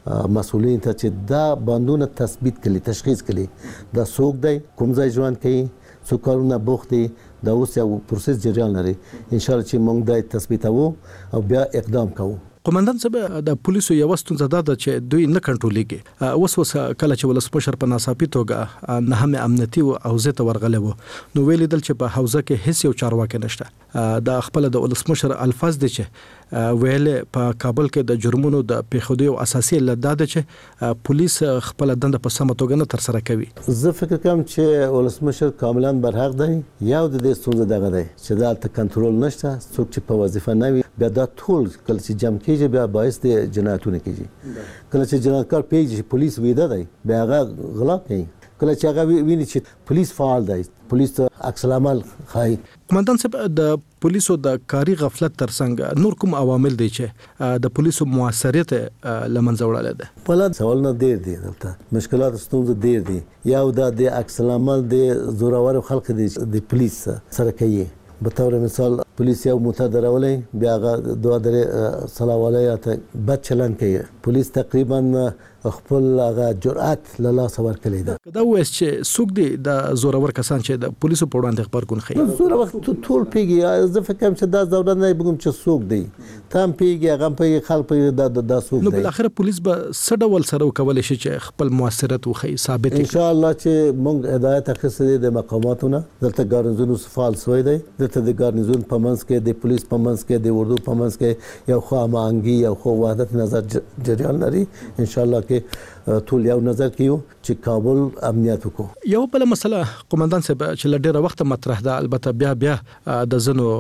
Speaker 7: مسؤلین ته چې دا بندونه تثبیت کړي، تشخیص کړي، دا څوک دی، کوم ځای ژوند کوي، څو کارونه بوخت دي. دا اوس یو پروسس جریان لري. ان شاء الله چې موږ دا تثبیتوو او بیا اقدام کوو.
Speaker 6: قومندان صاحب د پولیسو یو ستونزه ده چې دوی نه کنټرولېږي. اوس اوس کله چې ولسمشر په ناڅاپي توګه نه هم امنیتي او زیاته ورغلی و، نو ویل دل چې په حوزه کې هیڅ یو چارواکي نشته. د خپل د ولسمشر الفاظ دي چې ویل په کابل کې د جرمونو د پیښېدو یو اساسي علت ده چې پولیس خپل دنده په سمه توګه نه تر سره کوي.
Speaker 7: زه فکر کوم چې ولسمشر کاملا برحق دی. یو د دې ستونزه دغه دی چې دا کنټرول نشته. څوک چې په وظیفه نه وي بیا دا ټول کله چې جمع کېږي بیا باعث د جنایتونو کېږي. کله چې جنایتکار پیږي چې پولیس ویده دی بیا هغه غلا کوي. کله چې هغه ویني چې پولیس فعال دی، پولیس ته عکس العمل ښایي.
Speaker 6: قومندان صاحب د پولیسو د کاري غفلت ترڅنګ نور کوم عوامل دي چې د پولیسو موثریت لمنځه وړل دي؟
Speaker 7: بل سوالونه ډېر دي، دلته مشکلات ستونزې ډېر دي. یو دا د عکس العمل د زورور خلک دي د پولیس سره کوي. به طور مثال پولیس یو موټر درولې بیا هغه دوه درې سلاواله یا ته بد چلن کوي. پولیس تقریبا خپل هغه جرأت له لاسه ورکړی ده.
Speaker 6: دا وایي چې څوک دي د زورور کسان چې د پولیسو په وړاندې خبرګون ښیي؟
Speaker 7: زور وخت ټول پیږي. زه فکر کوم چې دا ضرورت نه بګم چې څوک دی، تام پیږي، هغه پیږي، خلک پیږي، دا دا څوک دی.
Speaker 6: نو بل اخر پولیس به څه ډول سره وکولای شي چې خپل موثریت وښیي، ثابت کړي؟
Speaker 7: ان شاء الله چې موږ هدایت اخیستې دي د مقاماتونه. دلته ګارنزون فعال شوی دی. دلته د ګارنزون په منځ کې، د پولیس په منځ کې، د اردو په منځ کې یو خو هماهنګي، یو خو وحدت نظر جریان لري. ان شاء الله کې ټول یو نظر کیو چې کابل امنیت وکړو.
Speaker 6: یو بل مسله قومندان صاحب چې لډیره وخت مطرح ده، البته بیا بیا د زنو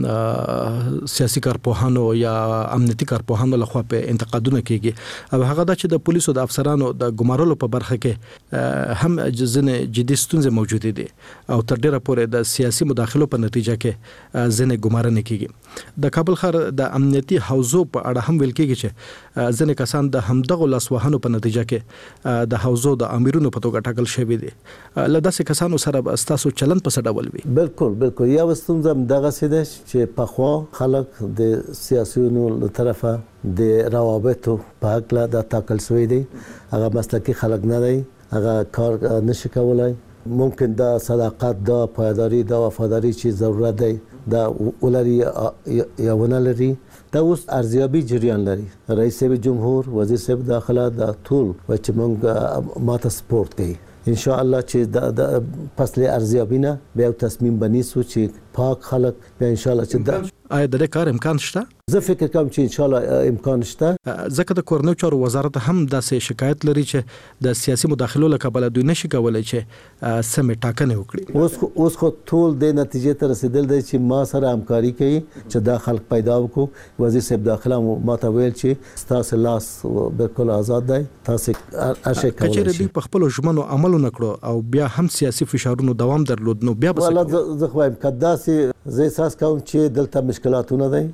Speaker 6: سیاسي کارپوهانو یا امنیتي کارپوهانو لخوا په انتقادونه کیږي او هغه د چې د پولیسو د افسرانو د ګمارلو په برخه کې هم ځنه جدي ستونزې موجود دي او تر ډیره پورې د سیاسي مداخلو په نتیجه کې ځنه ګمارنه کیږي. د کابل ښار د امنیتي حوزو په اړه هم ویل کیږي چې ځنه کسان د همدغه لاسوهانو په نتیجه کې د حوزو د امیرونو په توګه ټاکل شوی دي. لداسې کسانو سره ستاسو چلن په څه ډول وي؟
Speaker 7: بالکل بالکل یو ستونزه دغه سده چې په خو خلک د سیاسيونو له طرفه د روابطو په حق لا د ټاکل شوی دي، هغه مسلکي خلک نه دی، هغه کار نشي کولای. ممکن دا صداقت، دا پایداری، دا وفاداری چې ضرورت دی دا ولري یا ونه لري. دا اوس ارزیابي جریان لري. رئیس جمهور، وزیر صاحب داخله دا ټول و چې موږ ماته سپورت کوي. ان شاء الله چې د فصل ارزیابي نه بیا تصمیم بنیسو چې پاک خلک به ان شاء الله چې
Speaker 6: آیا د کار امکان شته؟
Speaker 7: زه فکر کوم چې ان شاء الله امکان شته.
Speaker 6: ځکه د کورنیو چارو وزارت هم داسې شکایت لري چې د سیاسي مداخلو له کبله دوی نشي کولای چې سمې ټاکنې وکړي.
Speaker 7: اوس اوس خو ټول د نتیجې ته رسیدل دی چې ما سره همکاري کوي چې دا خلک پیدا وکړو. وزیر صاحب داخله ما ته ویل چې تاسو لاس بالکل آزاد دی، تاسو هرڅه کولای شئ.
Speaker 6: دوی په خپل ژمنو عمل نکړو او بیا هم سیاسي فشارونو دوام درلود نو بیا
Speaker 7: به زه خو هم کداسي زه احساس کوم چې دلته مشکلاتونه دي،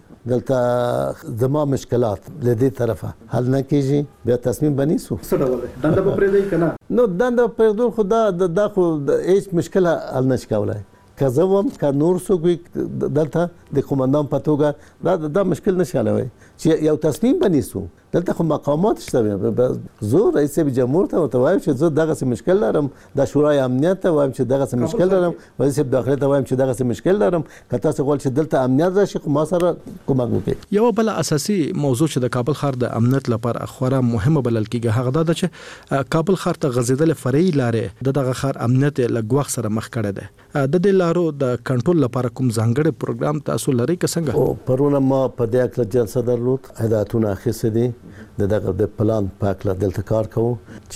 Speaker 7: دلته زما مشکلات لدې طرفه حل نه کیږي، بیا تصمیم بنیسو.
Speaker 4: څه ډول دنده به پرې دی کنه؟
Speaker 7: نو دنده پرې خو دا دا خو هیڅ مشکل حل نشي کولای. که زه وم که نور څوک دلته د قومندان په توګه دا دا مشکل نشي حلوي چې یو تصمیم بنیسو. دلته خو مقامات شته، زه رئیس جمهور ته ورته وایم چې زه دغه مشکل لرم، د شورای امنیت ته وایم چې دغه مشکل لرم، وزیر صاحب داخله ته وایم چې دغه مشکل لرم، که تاسو غواړئ چې دلته امنیت راشي خو ما سره کومک وکړئ.
Speaker 6: یو بل اساسي موضوع چې د کابل ښار د امنیت لپاره خورا مهمه بلل کیږي هغه دا ده چې کابل ښار ته غځیدل فرعي لارې د دغه ښار امنیت لګوخ سره مخ کړی دی. د دې لارو د کنټرول لپاره کوم ځانګړی پروګرام تاسو لرئ که څنګه؟
Speaker 7: پرونه ما په دې اړه جلسه درلود، هدایتونه اخیستي دي د دغه د پلان په اړه دلته کار کوو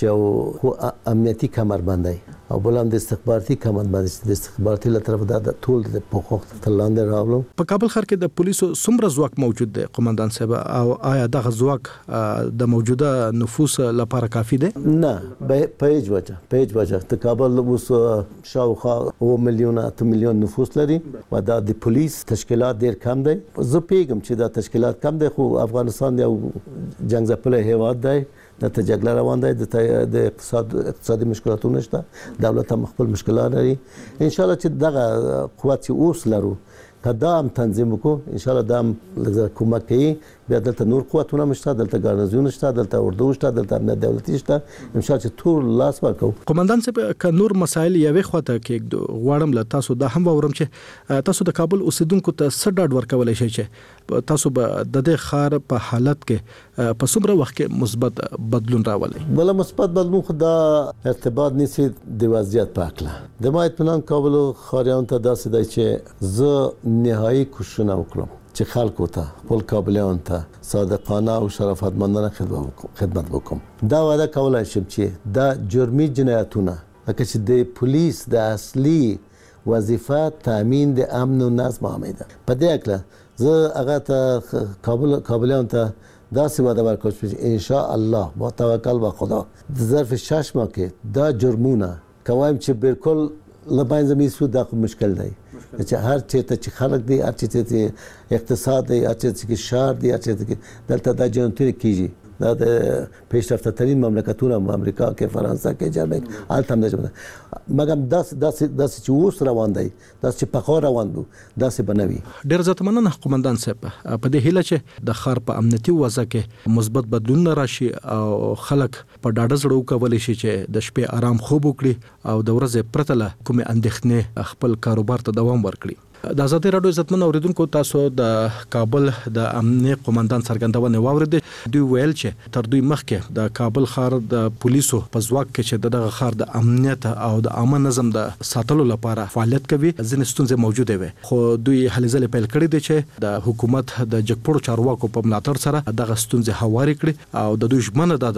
Speaker 7: چې خو امنیتي کمربندي او بلان د استخباراتي کمربندي د استخباراتي له طرف د ټول د حقوق تلاندې راولو.
Speaker 6: په کابل ښار کې د پولیسو څومره ځواک موجود دی قومندان صاحب او آیا دغه ځواک د موجوده نفوس لپاره کافي دی؟
Speaker 7: نه په هیڅ وجه په هیڅ وجه د کابل اوس شاوخوا اوه میلیونه اته میلیون نفوس لري و دا د پولیس تشکیلات ډیر کم دی. زه پیګم چې دا تشکیلات کم دی خو افغانستان یو جنگ ځپلی هیواد دی، د تجګل روان دی، د اقتصاد اقتصادي مشکلاتونه شته، دولت هم خپل مشکلات لري. ان شاء الله چې دغه قوت اوس لرو که دا هم تنظیم وکړو ان شاء الله دا هم کومک کوي. بیا دلته نور قوتونه مشته، دلته ګارنزیون شته، دلته اردو شته، دلته امنیت دولتي شته، ان شاء الله چې ټول لاس ورکو.
Speaker 6: قومندان صاحب که نور مسایل یوې خواته کې غواړم له تاسو دا هم وورم چې تاسو د کابل اوسیدونکو ته څه ډاډ ورکولای شئ چې تاسو به د دې ښار په حالت کې په څومره وخت کې مثبت بدلون راولي؟
Speaker 7: بل مثبت بدلون خو دا ارتباط نیسي د وضعیت په اړه. د ما اطمینان کابل ښاریانو ته داسې دی چې زه نهایي کوششونه وکړم چې خلکو ته خپل کابلیان ته صادقانه او شرافتمندانه خدمت وکړم. دا وعده کولای شم چې دا جرمي جنایتونه لکه چې د پولیس د اصلي وظیفه تامین د امن و نظم عامه ده، په دې اړه زه هغه ته کابل کابلیان ته داسې وعده ورکوم چې ان شاء الله با توکل به خدا د ظرف شش ماه کې دا جرمونه کوم چې بالکل لباین زمي سود دا مشکل دی چې هر چیرته چې خلک دی، هر چیرته چې اقتصاد دی، هر چیرته چې شهر دی، هر چیرته چې دلته دا جنتونه کیږي. دا د پیشرفته ترین مملکتونه امریکا کې، فرانسه کې، جرمني الته هم نه، مګر داس داس داس چې اوس روان دی، داس چې په خور روان دی، داس بنوي.
Speaker 6: ډیر زیات مننه قومندان صاحب په دې هیله چې د ښار په امنیتي وضع کې مثبت بدلون راشي او خلک په ډاډه زړه وکولای شي چې د شپې آرام خوب وکړي او د ورځې پرته له کومې اندېښنې خپل کاروبار ته دوام ورکړي. د آزادۍ راډیو عزتمن اوریدونکو تاسو د کابل د امنیه قومندان څرګندونه واوریده. دوی ویل چې تر دوی مخکې د کابل ښار د پولیسو په ځواک کې چې دغه ښار د امنیت او د عامه نظم د ساتلو لپاره فعالیت کوي ځینې ستونزې موجوده وي، خو دوی هلې ځلې پیل کړي دي چې د حکومت د جګپړو چارواکو په ملاتړ سره دغه ستونزې هواري کړي او د دوی ژمنه ده چې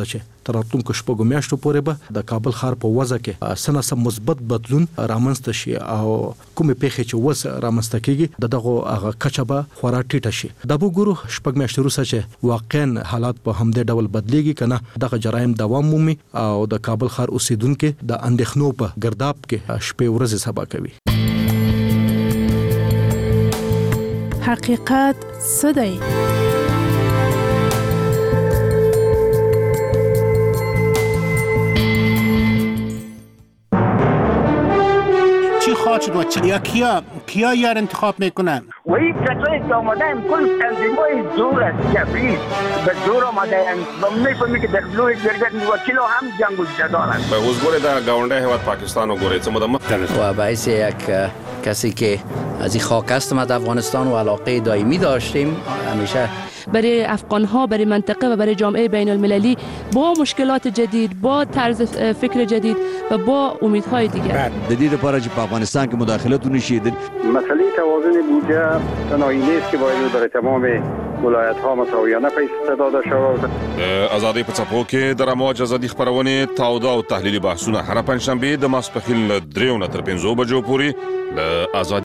Speaker 6: تر راتلونکو شپږو میاشتو پورې به د کابل ښار په وضع کې سناسم مثبت بدلون رامنځته شي او کومې پیښې چې وس رامنځته کیږي د دغه هغه کچه به خورا ټیټه شي. د وګورو شپږ میاشتې وروسته چې واقعا حالات په همدې ډول بدلیږي کنه دغه جرایم دوام مومي او د کابل ښار اوسیدونکو د اندېښنو په ګرداب کې شپې ورځې سبا کوي.
Speaker 19: حقیقت څه دی؟
Speaker 8: چی خواهد شد و چی؟ یا کیا کیا یار انتخاب میکنن؟
Speaker 12: و این کسایی که آمدن کل تنظیمای زور است کفری به زور آمدن و میفهمی که در بلوی گرگت وکیل هم جنگ و جدال است.
Speaker 13: به حضور در گاونده هیواد پاکستان و گوره چه مدام
Speaker 14: و باعث یک کسی که از این خاک هستم از افغانستان و علاقه دائمی داشتیم همیشه
Speaker 15: برای افغان‌ها، برای منطقه و برای جامعه بین المللی با مشکلات جدید، با طرز فکر جدید و با امیدهای دیگر.
Speaker 16: جدید لپاره چې په افغانستان کې مداخلت ونشي.
Speaker 27: مسئله توازن بودجه تنهایی نیست که باید برای تمام ولایت ها مساویانه پیسې داده شود.
Speaker 13: آزادی په څپو کې د رموج ازادي خبرونه تاوده او تحلیلي بحثونه هر پنځشنبه د ماسپخیل دریو نه تر پنځو بجو پورې له آزادي